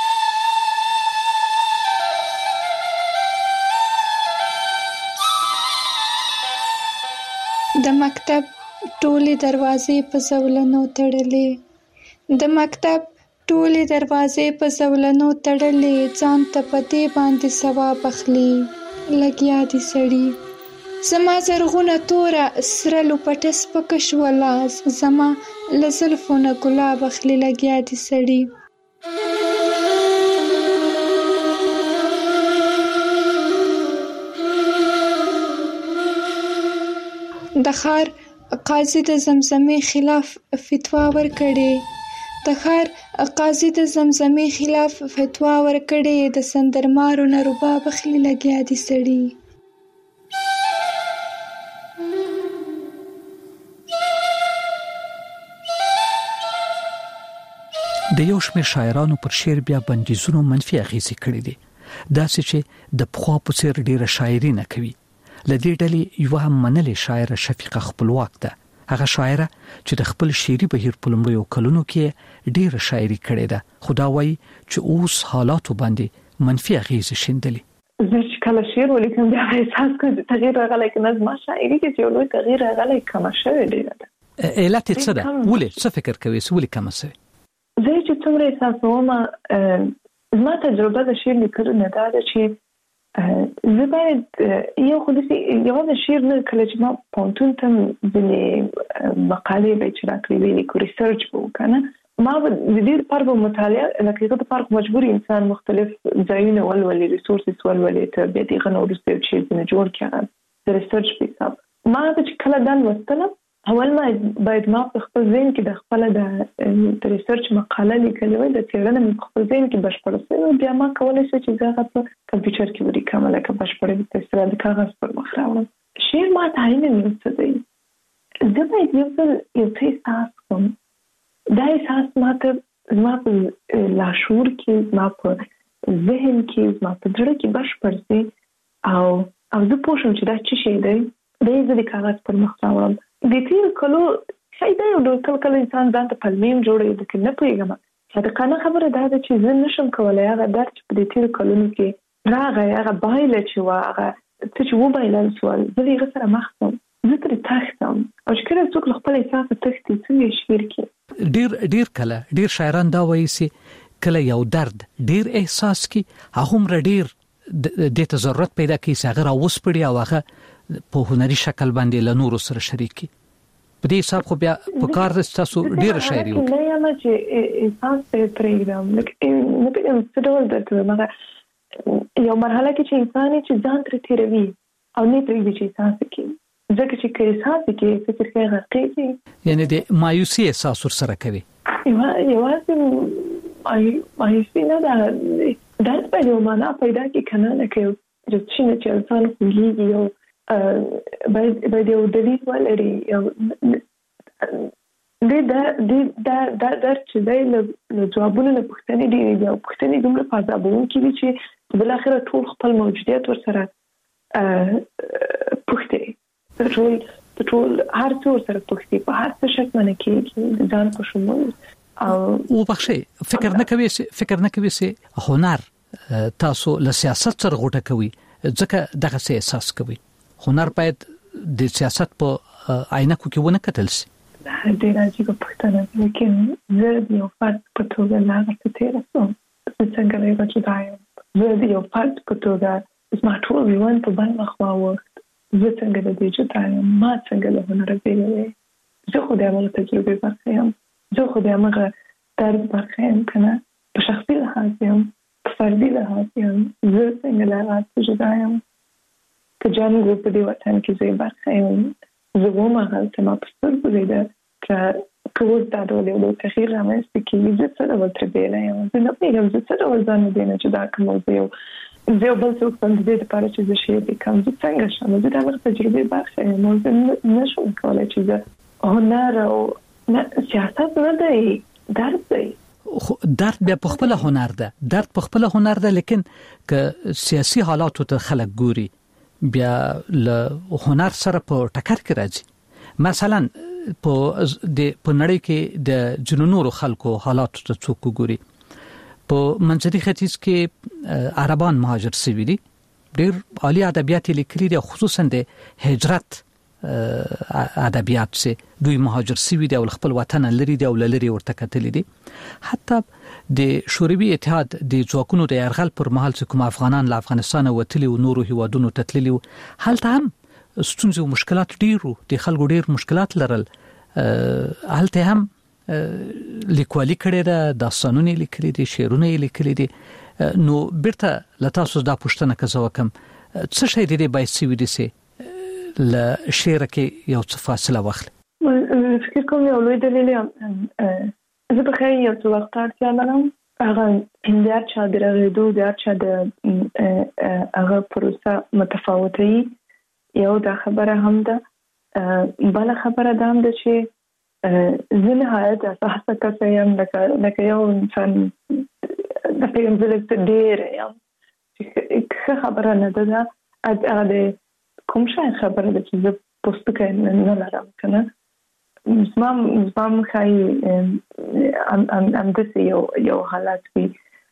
د مکتب ټولې دروازې په زولنو تړلې، د مکتب ټولې دروازې په زولنو تړلې، ځان ته په دې باندې ثواب اخلي لګیا دي سړي. زما زرغونه توره سره لوپټه سپکه شوله، زما له زلفو نه ګلاب اخلي لګیا دي سړي. د ښار قاضي د زمزمې خلاف فتوا ورکړې، د ښار قاضي د زمزمې خلاف فتوا ورکړې، د سندرمارو نه رباب اخلي لګیا دي سړي. د یو شمېر شاعرانو پر شعر بیا بندیزونو منفي اغیزې کړې دي، داسې چې د پخوا په څېر ډېره شاعري نه کوي. لدې ډلې یو هم منلې شاعره شفیقه خپلواک ده، هغه شاعره چې د خپل شعري بهیر په لومړیو کلونو کې ډېره شاعري کړې ده، خو دا وایي چې اوس حالاتو باندې منفي اغیزې شیندلې. زه چې کله شعر ولیکم بیا احساس کوم چې تغییر راغلی، که نه زما شاعري کې چې یو لوی تغییر راغلی، کمه شوې ډېره ده. علت یې څه ده؟ ولې څه فکر کوې ولې کمه شوې؟ زه چې څومره احساسوم، زما تجربه د شعر لیکلو نه دا ده چې زه باید یو خودسي یوازې شعر نه، کله چې ما پوهنتون ته ځینې مقالې به چې راکړې وي لیکو ریسرچ به وکنه، ما به د دې لپاره به مطالعه لکه هغه لپاره مجبور انسان مختلف ځایونه ولولي، ریسورسز ولولي، ته بیا دغه نو وروسته یو شی جوړ کړم د ریسرچ په حساب. ما چې کله دا لوستلم، اول ما باید ما په خپل ذهن کې د خپل د ریسرچ مقاله لیکلې وای، د څېړنې په خپل ذهن کې بشپړه شوې، بیا ما کولای شم چې زه هغه په کمپیوټر کې ولیکم لکه بشپړه په اصطلاح د کاغذ پر مخ راوړم. شعر ما تعین نه څه دی، زه باید یو څه احساس کوم، دا احساس ما په لاشعور کې، ما په ذهن کې، ما په زړه کې بشپړ شي او زه پوه شم چې دا څه شی دی، دا زه د کاغذ پر مخ راوړم. د تیر کلو شاید یو ډول کله انسان ځان ته پلمیم جوړوي، لکه نه پوهېږم صادقانه خبره ده چې زه نشم کولای هغه درد په دې تیر کلونو کې راغی هغه بایله چې هغه چې و بایله سوال زه یې سره مخ شم زه تر تختم او چې کله څوک خپل احساس تختي څنګه شعر کې ډیر کله ډیر شاعران دا وایي چې کله یو درد ډیر احساس کی هغه ډیر د ضرورت پیدا کوي چې هغه راوسپړي او هغه په هنري شکل باندې له نورو سره شریکي په دې حساب خو بیا په کار تاسو ډیر شاعري وکړئ نه یم چې احساس پرېږدم لکه نه پیږم څه ډول درته مګر یو مرحله کې چې انسان چې ځان تر تیروي او نه پرېږدي چې احساس کوي ځکه چې احساس کوي فکر کوي غرقېږي یعنی د مایوسي احساس ورسره کوي یوازې مایوسي نه ده درد په یو معنا پیدا کوي کنه لکه چې انسان خوږیږي او باید یو دلیل ولري یو د چې دی له ځوابونو نه پوښتنې ډېرې دي او پوښتنې دومره فضابونکې دي چې بالاخره ټول خپل موجودیت ورسره پوښتې ټول هر څه ورسره پوښتې په هر څه شک باندې کېږي ځان په شمول او بخښئ فکر نه کوي چې هنر تاسو له سیاست سره غوټه کوي ځکه دغه څه احساس کوي هنر باید د سیاست په عینکو کې ونه کتل شي ډېر عجیب پوښتنه ده لیکن زه د یو فرد په توګه لا څه تیره شوم زه څنګه له جدا یم زه د یو فرد په توګه زما ټول ژوند په بل مخ واوښت زه څنګه له دې جدا یم ما څنګه له هنره بېلوې زه خو د همغه تجربې برخه یم زه خو د همغه درد برخه یم که نه په شخصي لحاظ یم په فردي لحاظ یم زه څنګه له هغه څه جدا یم که جنګ په دې وطن کې زه برخه یم زه وم هغلته ما په سترګو لیده که اوس دا ډول یو تغییر رامنځته کېږي زه څه ډول ترې بېله یم زه نه پوهېږم زه څه ډول ځان له دې نه جدا کړم او زه یو بل څوک سم د دې دپاره چې زه شعر لیکم زه څنګه شم زه د هغه تجربې برخه یم او زه نه شم کولی چې زه هنر او سیاست نه دی درد دی درد بیا په خپله هنر ده لیکن که سیاسي حالاتو ته خلک ګوري بیا له هنر سره په ټکر کې راځي مثلا په نړۍ کې د جنونو خلکو حالاتو ته څوک ګوري په منځني ختیځ کې عربان مهاجر شوي دي ډېر عالی ادبیات لیکلي دي خصوصا د هجرت ادبیات سه دوی مهاجر شوي دي او خپل وطن لري دي او لري ورته کتلي دي حتی د شوروي اتحاد د ځواکونو د یرغل پر مهال چې کوم افغانان له افغانستان وتلي او نورو هیوادونو ته تللي هلته هم ستونزې او مشکلات ډیرو د خلکو ډیر مشکلات لرل هلته هم لیکوالي کړي ده داستانونه لیکلي دي شعرونه لیکلي دي نو بیرته لتاسو دا پوښتنه کوم څه شي دې باید سوي دي سي ل شعر کې یو څه فاصله واخلي فکر کوم یو لوی دلیل زه به خیر یو څه وخت اړتیا لرم هغه هندار چا درغېدو د چا د هغه پروسه متفاوته یو دا خبره هم ده بل خبره ده هم ده چې زه نهایت اساسه کسه یم لکه یو انسان د پیغمبر ډېر یم ښه خبره نه ده هغه د کوم شی خبره ده چې زه پوستکه نه لرم که نه زما ښایي همداسې یو حالت وي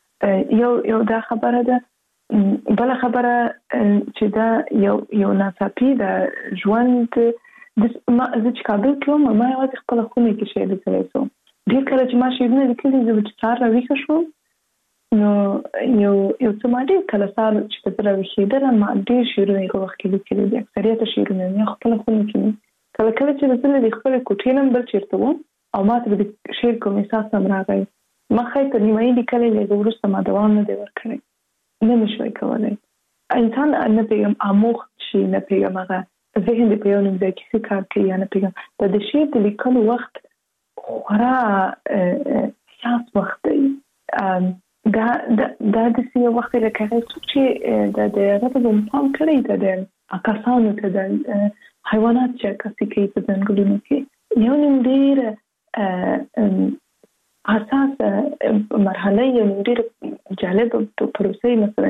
یو دا خبره ده بله خبره چې دا یو ناڅاپي ده ژوند زه چې کابل کې وم ما یوازې خپله خونې کې شعر لیکلی شوم ډېر کله چې ما شعرونه لیکلي زه به چې سهار راویښه شوم نو یو څه ما ډېر کله سهار چې زه راویښېدلم ما ډېر شعرونه هغه وخت کې لیکلي دي اکثریت شعرونه مې خپله خونې کې وي کله چې زه له خپلې کوټې نه بل چېرته وم او ما ته د شعر کوم احساس هم راغی ما ښایي تر نیمایي لیکلی دی وروسته ما دوام نه دی ورکړی نه مې شوی کولی انسان نه پیغام آموخت شي نه پیغام هغه ذهن د په یو نیم ځای کې څه کار کوي یا نه پیغام د شعر د لیکلو وخت خورا حساس وخت دی دا داسې یو وخت دی لکه هغه څوک چې د هغه ته به پام کړی د کسانو ته د حیوانات چې عکاسي کوي په ځنګلونو کې یو نیم ډېر حساس مرحله یو نیم ډېر جالب پروسه مثلا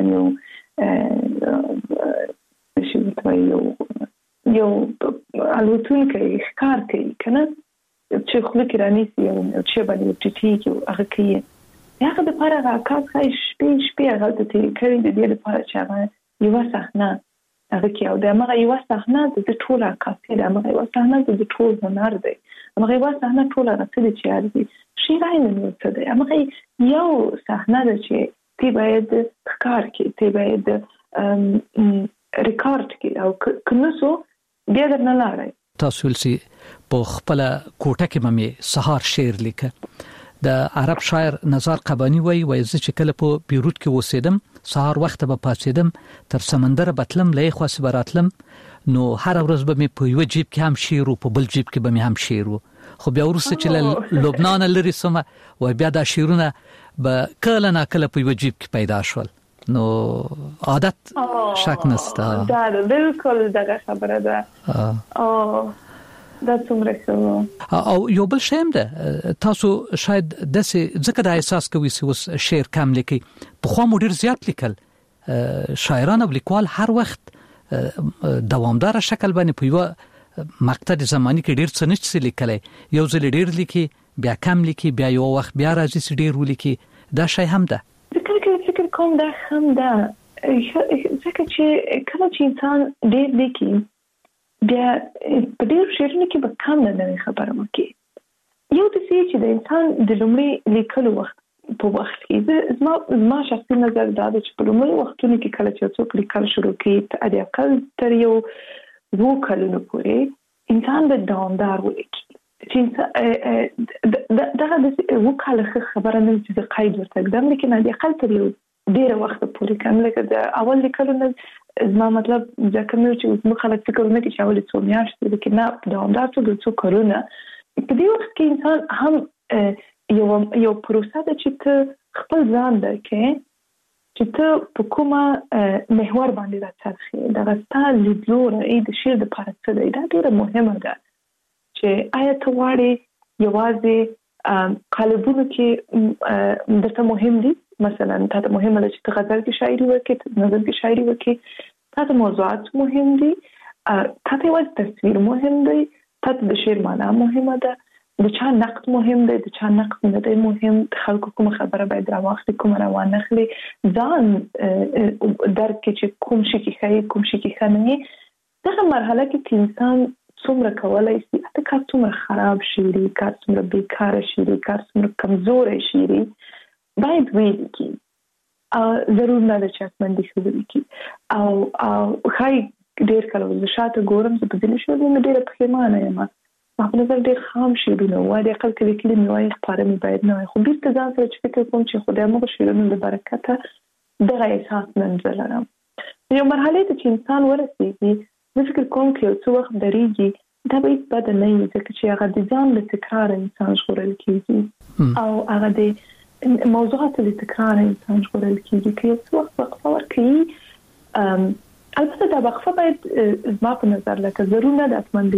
یو الوتونکی ښکار کوي که نه چې خوله کې رانیسي او چې باندې ټیټېږي هغه کوي هغه د لپاره راکاس خای شپې هغه ته تیر کړی د دې لپاره چې هغه یو صحنه هغه کې او د هغه یو صحنه د ټول راکاسې د هغه یو صحنه د ټول هنر دی هغه یو صحنه ټول راځي چې هغه شي راینه څه دی هغه یو صحنه ده چې تی باید ښکار کې تی باید ریکارډ کې او کنوسو بیا درنه لارای تاسو ولسی په خپل کوټه کې مې سهار شعر لیکه د عرب شاعر نزار قبانی وای چې کله په بیروت کې اوسېدم سهار وخت به پاتېدم تر سمندر بتلم لې خاص براتلم نو هر ورځ به مې په یو جیب کې هم شعر او په بل جیب کې به مې هم شعر خو بیا ورسته چې لبنان لري سم او بیا دا شعرونه به کله نه کله په یو جیب کې پیدا شول نو عادت شک نسته دا بالکل دغه خبره ده دا څومره او یو بل شیم ده تاسو شاید داسې ځکه د احساس کوي چې شعر کم لیکي په خو مو ډیر زیات لیکل شاعران او لیکوال هر وخت دوامدار شکل باندې په یو مقطع زمانی کې ډیر څه نشي لیکلای یو ځل ډیر لیکي بیا کم لیکي بیا یو وخت بیا راځي چې ډیر ولیکي دا شی هم ده فکر کوم دا هم ده ځکه چې کله چې انسان ډیر لیکي بیا په ډېر شعرونو کې به کم نه خبره وکړي یو د څه چې د انسان د لومړي لیکلو وخت په وخت کې زما شخصي نظر دا دی چې په لومړي وختونو کې کله چې څوک لیکل شروع کوي د اقل تر یو 2 کلونو پورې انسان به دوامدار ولیکي چې دغه د وکاله خبره نه چې د قید ورته اقدام لیکي نه د اقل تر یو ډېر وخت پورې کوم لکه د اول لیکلو نه زما مطلب ځکه مې چې زما خلک فکرونه کوي چې اول څو میاشتې لیکي نه دوامدار څو کارونه په دې وخت کې انسان هم یو پروسه ده چې ته خپل ځان درکې چې ته په کومه محور باندې راڅرخې دغه ستاسو لیدلوره د شعر د لپاره څه دی دا ډېره مهمه ده چې آیا ته غواړې یوازې قالبونو کې درته مهم دي مثلا ته مهمه ده چې ته غزل کې شاعري وکړې ته نظم کې شاعري وکړې ته موضوعات مهم دي ته یوازې تصویر مهم دی ته د شعر معنا مهمه ده د چا نقد مهم دی د چا نقد نه دی مهم خلکو کوم خبره باید راوخلي کوم روان نخلي ځان درک چې کوم شي کې خیر کوم شي کې خنه دغه مرحله کې انسان څومره کولای شي اته کار څومره خراب شي کار څومره بیکاره شي کار څومره کمزور شي باید ویل کی ضرور نه ده چې اتمن دي خبرې کی او خای ډیر کله د شاته ګورم چې په دې شو د ډیره پښیمانه یم ما په نظر ډیر خام شیرونه و د خپل کلی میوای خبره می باید نه خو بیرته ځان سره چې فکر کوم چې خدای موږ شیرونه د برکته دغه احساس منځ لرم یو مرحله ته چې انسان ورسیږي زه فکر کوم چې څو وخت درېږي دا به بد نه وي ځکه چې هغه د ځان له تکرار انسان ژغورل کیږي او هغه د موضوعات اللي تكرار انسان ژغورل کیږي که یو وخت وقفه ورکړي البته دا وقفه باید زما په نظر لکه ضرور نه ده اتمن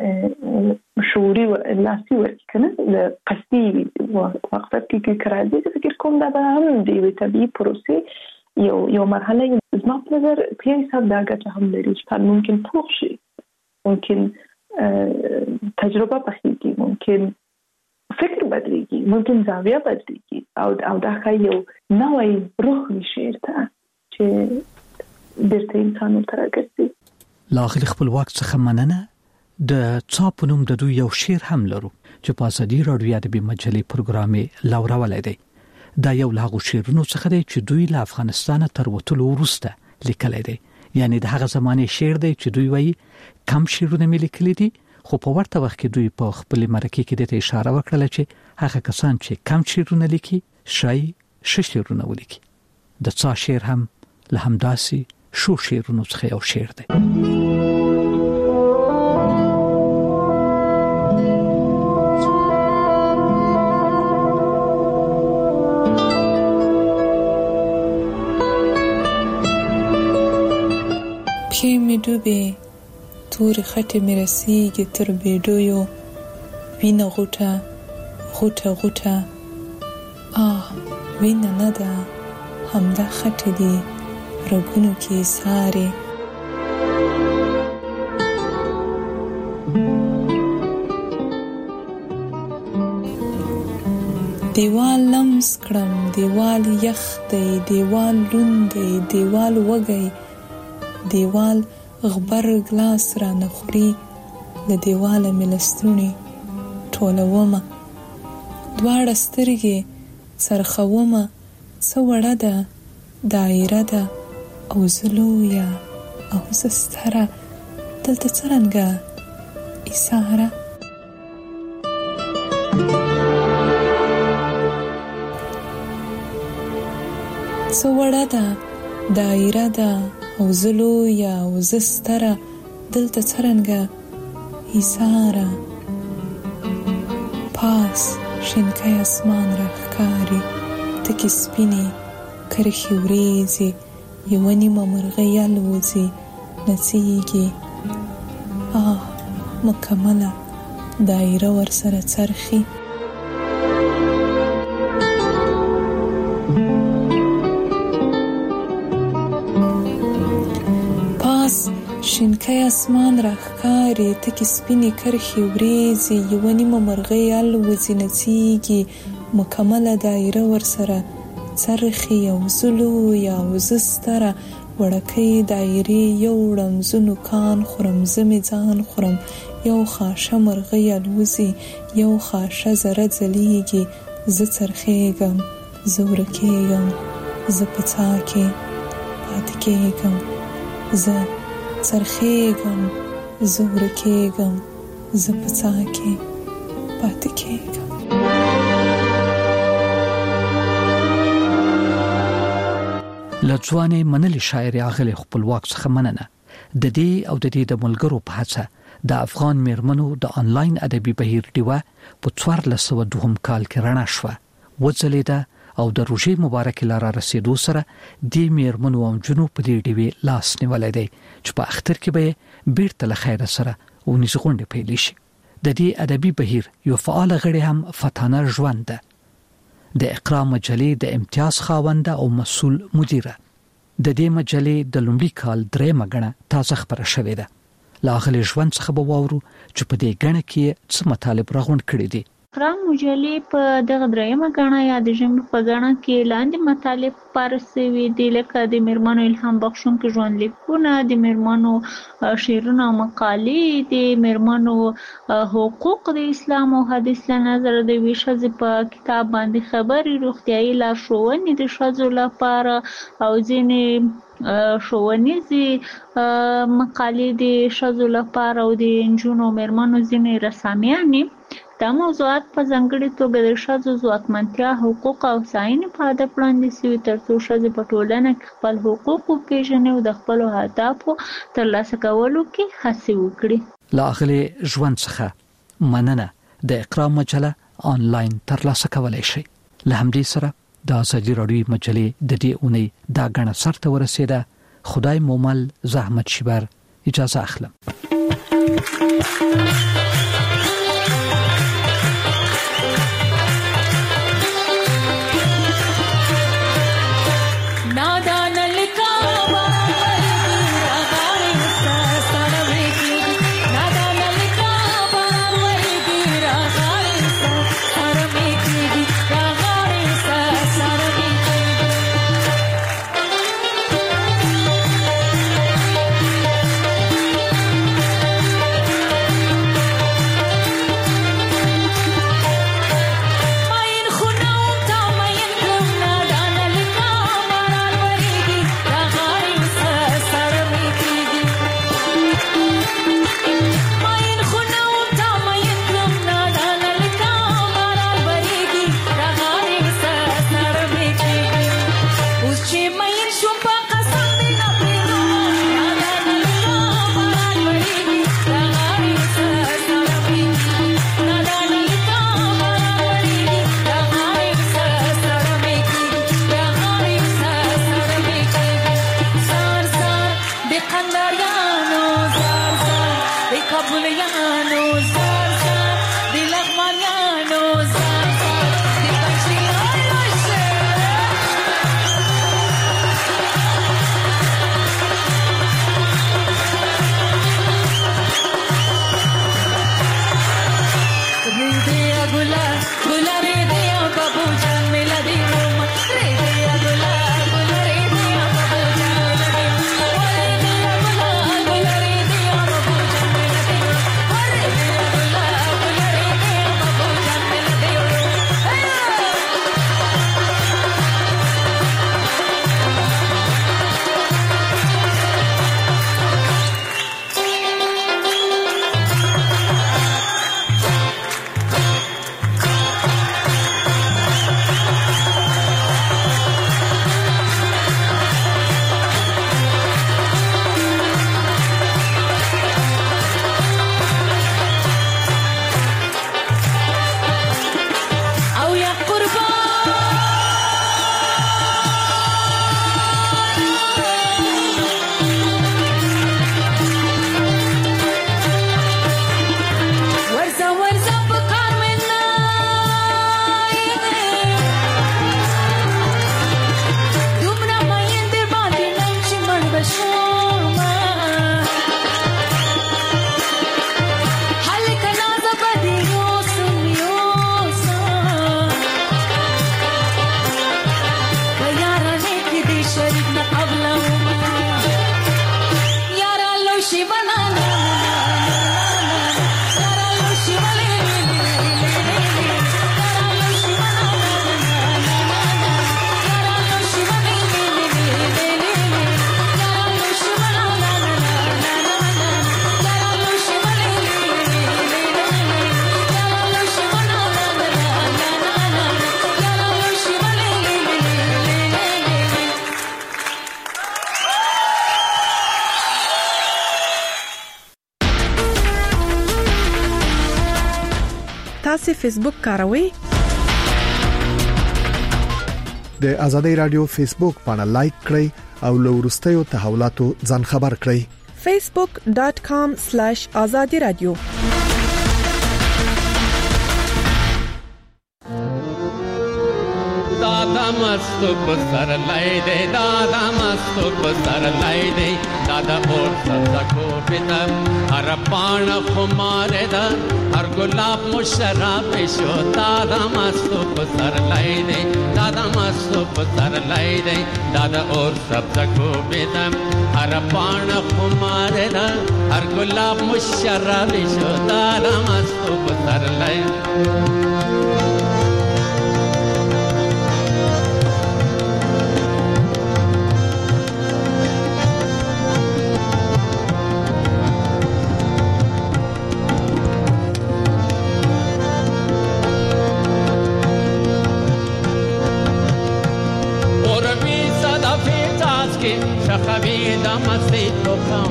د شعوري لاسي ورکړي کنه د قصدي وقفه کې کراځي فکر کوم دا به هم د طبيعي پروسې یو مرحله زما په نظر په حساب دا ګټه هم لري چې ممکن پوښ شي ممکن تجربه پخېږي ممکن فکر بدلیږي ممکن زاویه بدلیږي او دا خای یو نوې روح نشیر ته چې درته انسان ترګرځي لاغلی خپلواک څخه مننه د چاپونم د دوی یو شعر هم لرو چې په ازادي رادیو ادبي مجلې پروګرامي لورا ولادي دا یو لاغو شعرونو څخه دی چې دوی له افغانستان تر وټلو وروسته لیکل دي یعنی د هغه زمانه شعر دی چې دوی وایي کم شعرونه ملي کړي دي خو په ورته وخت کې دوی په خپل مرکه کې د اشاره وکړه چې هغه کسان چې کم شعرونه لیکي شای شعرونه ولیکي د څا شعر هم له همداسي شو شعرونو څخه یو شعر دی پښې مې ډوبې تور خټه مې رسیږي تر بیډویو وینه غوټه غوټه غوټه وینه نه ده همدا خټه دی رګونو کې ساره دیوال لمس کړم، دیوال یخ دی، دیوال لوند دی، دیوال وږی، دیوال غبر ګلاس را نخوري، له دیواله مې لستوڼي ټولومه، دواړه سترګې څرخومه، څه وړه ده دایره ده او زه لویه او زه ستره، دلته څرنګه ایساره. څه وړه ده دایره ده او زه لویه او زه ستره، دلته څرنګه ایساره. پاس شینکی اسمان راښکاري، تکې سپینې کرښې وریځې، یوه نیمه مرغۍ الوځي نڅیږي، مکمله دایره ورسره څرخي. پاس شینکی اسمان راښکاري، تکې سپینې کرښې وریځې، یوه نیمه مرغۍ الوځي نڅیږي، مکمله دایره ورسره څرخي. او زه لویه او زه ستره، وړکۍ دایرې یوړم، زه نوکان خورم، زه مې ځان خورم، یو خاشه مرغۍ الوځي، یو خاشه ذره ځلیږي، زه څرخېږم، زه ورکېږم، زه په څاه کې پاتې کېږم، زه څرخېږم، زه ورکېږم، زه په څاه کې پاتې کېږم. لځوانې منلي شاعر اغلی خپلواک څخه مننه. د دې او د دې د ملګرو په هڅه د افغان میرمنو د انلاین ادبي بهیر ډیوه په 1402 کال کې رڼا شوه، وځلیده او د روژې مبارکې لاره رسیدو سره د میرمنو او جنو په دې ډیوه لاس نیولای دی چې په اختر کې به بیرته له خیر سره ونیز غونډه پیلې شي. د دې ادبي بهیر یو فعال غړي هم فتانه ژوند ده، د اقرا مجلې د امتیاز خاونده او مسؤل مدیره. د دې مجلې د لومړي کال 3 غړه تازه خبره شوې ده. لاغلی ژوند څخه به واورو چې په دې غړه کې څه مطالب راغونډ کړي دي. اقرا مجلې په دغه 3 غړه یا د ژوند په غړه کې لاندې مطالب پارسوي دي، لکه د میرمنو الهام بخښونکي ژوند لیکونه، د میرمنو شعرونه او مقالې، د میرمنو حقوق د اسلام او حدیث له نظر د ویښځې په کتاب باندې خبري، روغتیايي لارښوونې د ښځو لپاره او ځینې ښوونیزې مقالې د ښځو لپاره او د نجونو میرمنو ځینې رسامیانې. دا موضوعات په ځانګړې توګه د ښځو ځواکمنتیا، حقوق او هوساینې په هدف وړاندې شوي، ترڅو ښځې په ټولنه کې خپل حقوق وپېژني او د خپلو اهدافو ترلاسه کولو کې هڅې وکړي. له اغلی ژوند څخه مننه. د اقرا مجله آنلاین ترلاسه کولای شي. له همدې سره د ازادي راډیو مجلې د دې اونۍ دا غړه سرته ورسېده. خدای مومل زحمت شبر اجازه اخلم. تاسو فیسبوک کاروئ؟ د ازادي رادیو فیسبوک باندې لایک کړئ او له ورستیو تحولاتو ځان خبر کړئ. facebook.com/azadi radio. दादा मस्त सर लाई दे, दादा मस्त सर लाई दे, दादा और सदा को पिता हर पान खुमारे दा हर गुलाब मुशराब शो, दादा मस्त सर लाई दे, दादा मस्त सर लाई दे, दादा और सदा को पिता हर पान खुमारे दा हर गुलाब मुशराब शो, दादा मस्त सर लाई شخویده مستی تو خم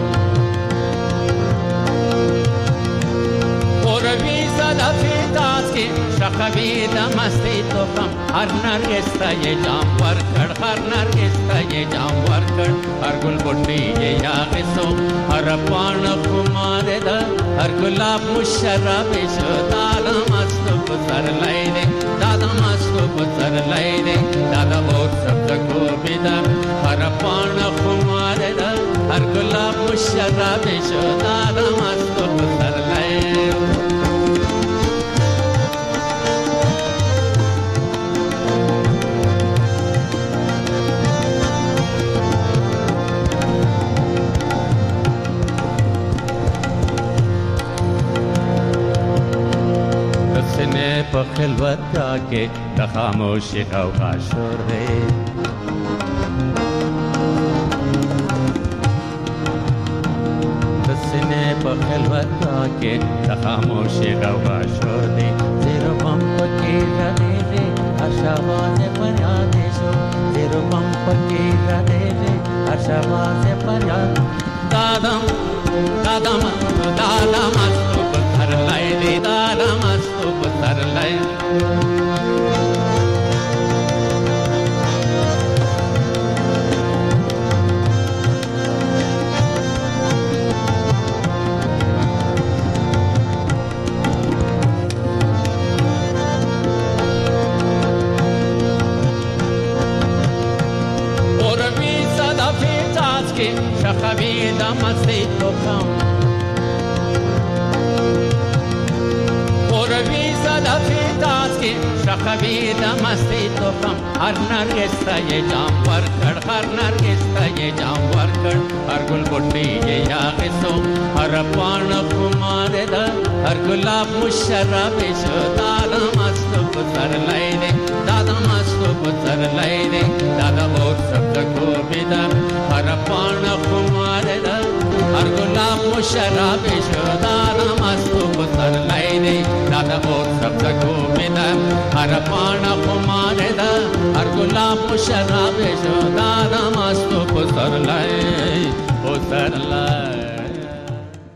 قروی زده فیتاز که شخویده مستی تو خم هر نرگسته یه جام ورکڑ هر نرگسته یه جام ورکڑ هر گل بوٹی یه یاغسو هر پان خماره ده هر گلاب مشرب شو دادا مستو بسر لائده دادا مستو بسر لائده دادا اور سبز کو بیدم هر پان خماره ده هر گلاب مشرب شو دادا مستو بسر لائده په خلوت کې د خاموشي غوغا شور دی د سینې په خلوت کې د خاموشي غوغا شور دی زیرو بم پکې راځي اشواز فریاد شو زیرو بم پکې راځي اشواز فریاد دادم دادم دادم تو پر لای دی دادم تو پر لای اور بھی صدا فیتاز کی شخویده مستی تو خم شخویده مستی تو خم هر نرگسته یه جام ورکڑ هر نرگسته یه جام ورکڑ هر گل بوٹی یه یاغسو هر پان خماره ده هر گلاب مشرب شو دادا مستو بسر لائده دادا مستو بسر لائده دادا اور سبز کو بیدم هر پان خماره ده هر گلاب مشرب شو دادا مستو بسر لائده دادا اور سبز کو بیدم هر پان خماره ده هر گلاب مشرب شو دادا مستو بسر لائده بسر لائده